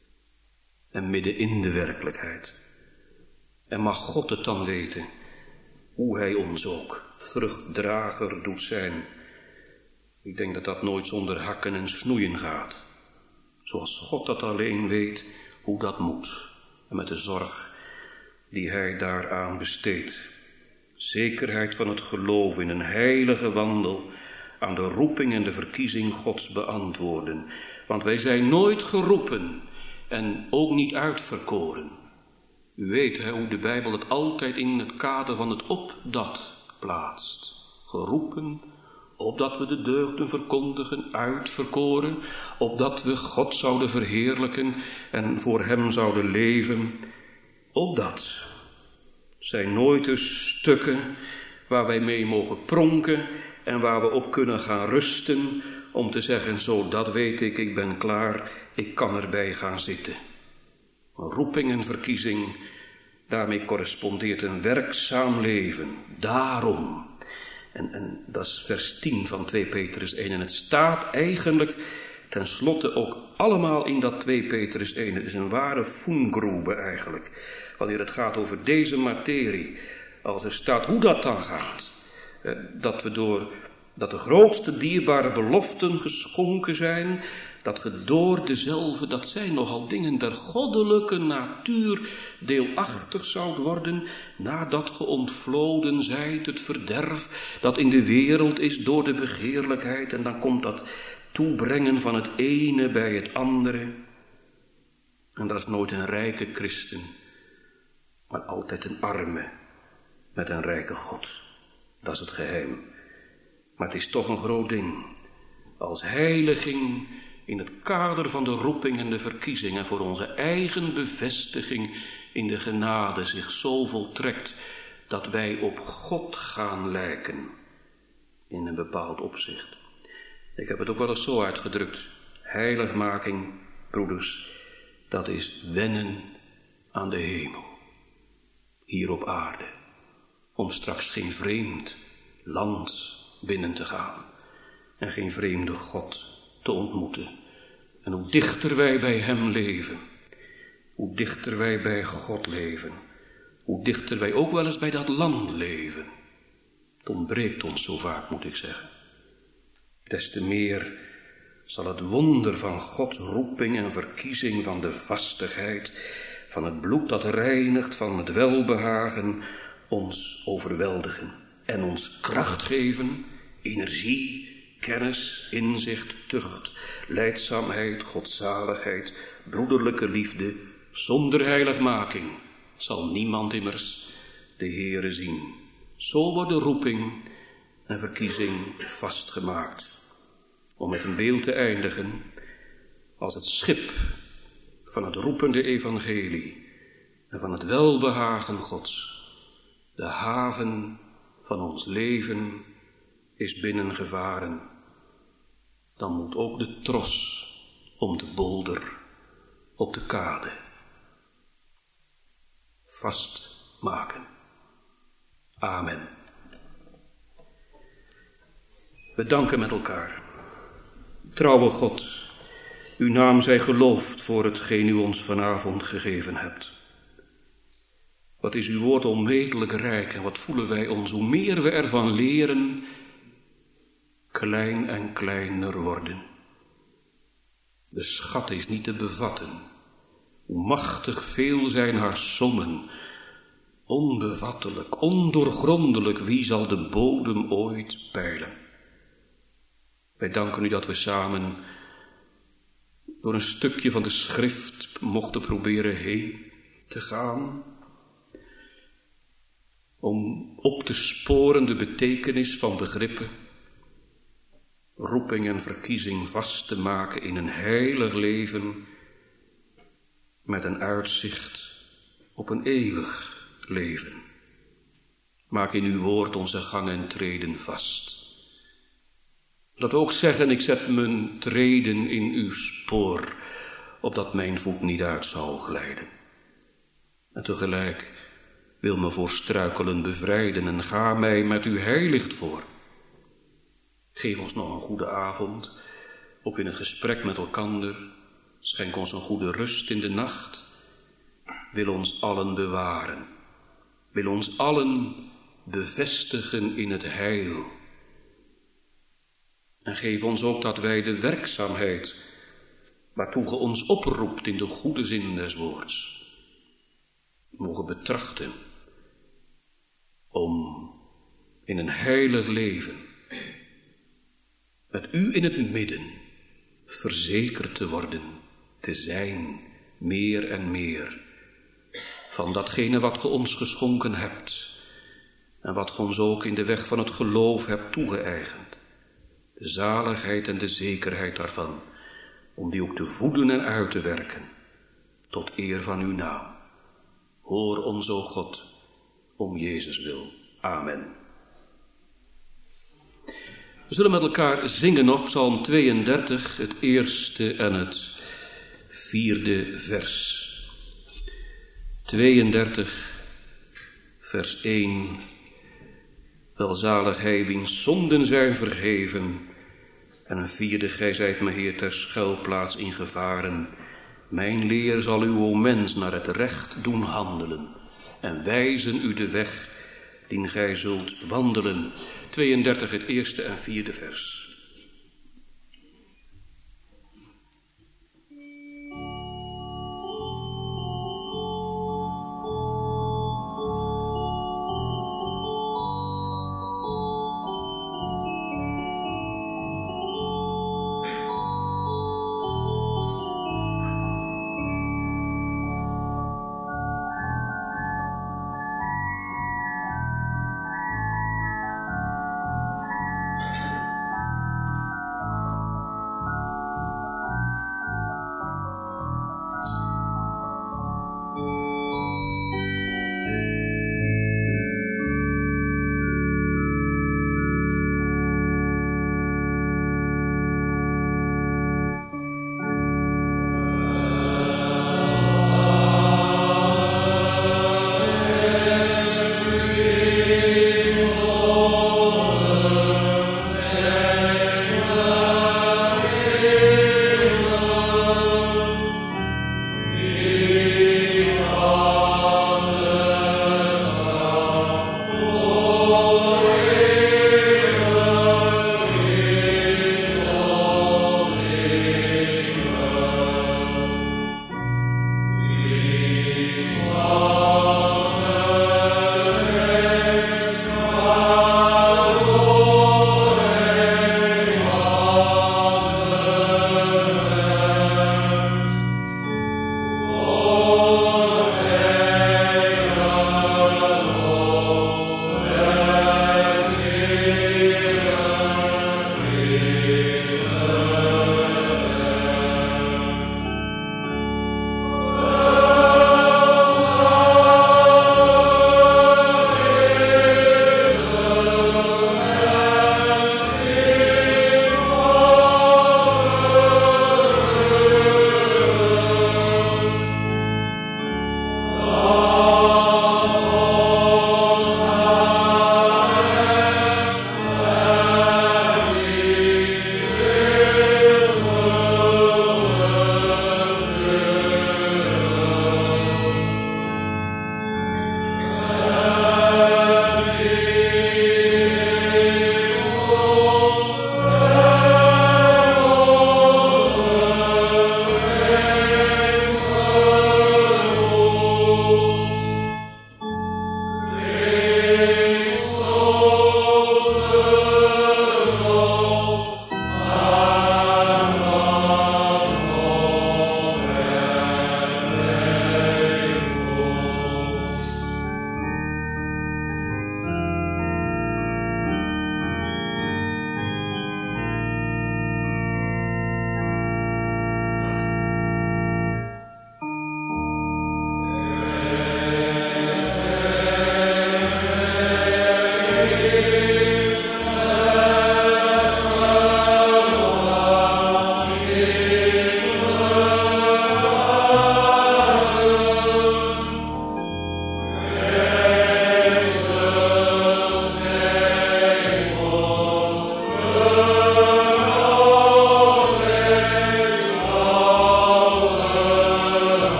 en midden in de werkelijkheid. En mag God het dan weten, hoe hij ons ook vruchtdrager doet zijn. Ik denk dat dat nooit zonder hakken en snoeien gaat. Zoals God dat alleen weet hoe dat moet. En met de zorg die hij daaraan besteedt. Zekerheid van het geloof in een heilige wandel aan de roeping en de verkiezing Gods beantwoorden. Want wij zijn nooit geroepen en ook niet uitverkoren. U weet hè, hoe de Bijbel het altijd in het kader van het opdat plaatst. Geroepen, opdat we de deugden verkondigen, uitverkoren, opdat we God zouden verheerlijken en voor hem zouden leven. Opdat zijn nooit de stukken waar wij mee mogen pronken en waar we op kunnen gaan rusten om te zeggen, zo dat weet ik, ik ben klaar, ik kan erbij gaan zitten. Roeping en verkiezing, daarmee correspondeert een werkzaam leven. Daarom, en, en dat is vers tien van twee Petrus één, en het staat eigenlijk tenslotte ook allemaal in dat twee Petrus één. Het is een ware voengroebe eigenlijk, wanneer het gaat over deze materie. Als er staat hoe dat dan gaat, dat we door, dat de grootste dierbare beloften geschonken zijn, dat ge door dezelfde, dat zijn nogal dingen der goddelijke natuur, deelachtig zoudt worden, nadat ge ontvloden zijt het verderf, dat in de wereld is door de begeerlijkheid, en dan komt dat toebrengen van het ene bij het andere. En dat is nooit een rijke christen, maar altijd een arme met een rijke God. Dat is het geheim. Maar het is toch een groot ding, als heiliging in het kader van de roeping en de verkiezing en voor onze eigen bevestiging in de genade zich zo voltrekt dat wij op God gaan lijken in een bepaald opzicht. Ik heb het ook wel eens zo uitgedrukt. Heiligmaking, broeders, dat is wennen aan de hemel, hier op aarde, om straks geen vreemd land binnen te gaan en geen vreemde God te ontmoeten. En hoe dichter wij bij hem leven, hoe dichter wij bij God leven, hoe dichter wij ook wel eens bij dat land leven. Het ontbreekt ons zo vaak, moet ik zeggen. Des te meer zal het wonder van Gods roeping en verkiezing, van de vastigheid, van het bloed dat reinigt, van het welbehagen, ons overweldigen en ons kracht geven, energie, kennis, inzicht, tucht, lijdzaamheid, godzaligheid, broederlijke liefde. Zonder heiligmaking zal niemand immers de Heere zien. Zo wordt de roeping en verkiezing vastgemaakt. Om met een beeld te eindigen, als het schip van het roepende evangelie en van het welbehagen Gods, de haven van ons leven is binnengevaren, dan moet ook de tros om de bolder op de kade vastmaken. Amen. We danken met elkaar. Trouwe God, uw naam zij geloofd voor hetgeen u ons vanavond gegeven hebt. Wat is uw woord onmetelijk rijk en wat voelen wij ons, hoe meer we ervan leren, klein en kleiner worden. De schat is niet te bevatten. Hoe machtig veel zijn haar sommen. Onbevattelijk, ondoorgrondelijk, wie zal de bodem ooit peilen? Wij danken u dat we samen door een stukje van de schrift mochten proberen heen te gaan, om op te sporen de betekenis van begrippen, roeping en verkiezing vast te maken in een heilig leven met een uitzicht op een eeuwig leven. Maak in uw woord onze gang en treden vast. Dat we ook zeggen, ik zet mijn treden in uw spoor, opdat mijn voet niet uit zou glijden. En tegelijk wil me voor struikelen bevrijden en ga mij met uw heilicht voor. Geef ons nog een goede avond, op in het gesprek met elkander. Schenk ons een goede rust in de nacht. Wil ons allen bewaren. Wil ons allen bevestigen in het heil. En geef ons ook dat wij de werkzaamheid, waartoe ge ons oproept in de goede zin des woords, mogen betrachten, om in een heilig leven, met u in het midden, verzekerd te worden, te zijn, meer en meer, van datgene wat ge ons geschonken hebt, en wat ge ons ook in de weg van het geloof hebt toegeëigend, de zaligheid en de zekerheid daarvan, om die ook te voeden en uit te werken, tot eer van uw naam. Hoor ons, o God, om Jezus wil. Amen. We zullen met elkaar zingen nog Psalm tweeëndertig, het eerste en het vierde vers. tweeëndertig, vers één. Welzalig hij wiens zonden zijn vergeven. En een vierde, gij zijt me Heer ter schuilplaats ingevaren. Mijn leer zal u, o mens, naar het recht doen handelen. En wijzen u de weg, dien gij zult wandelen. tweeëndertig, het eerste en vierde vers.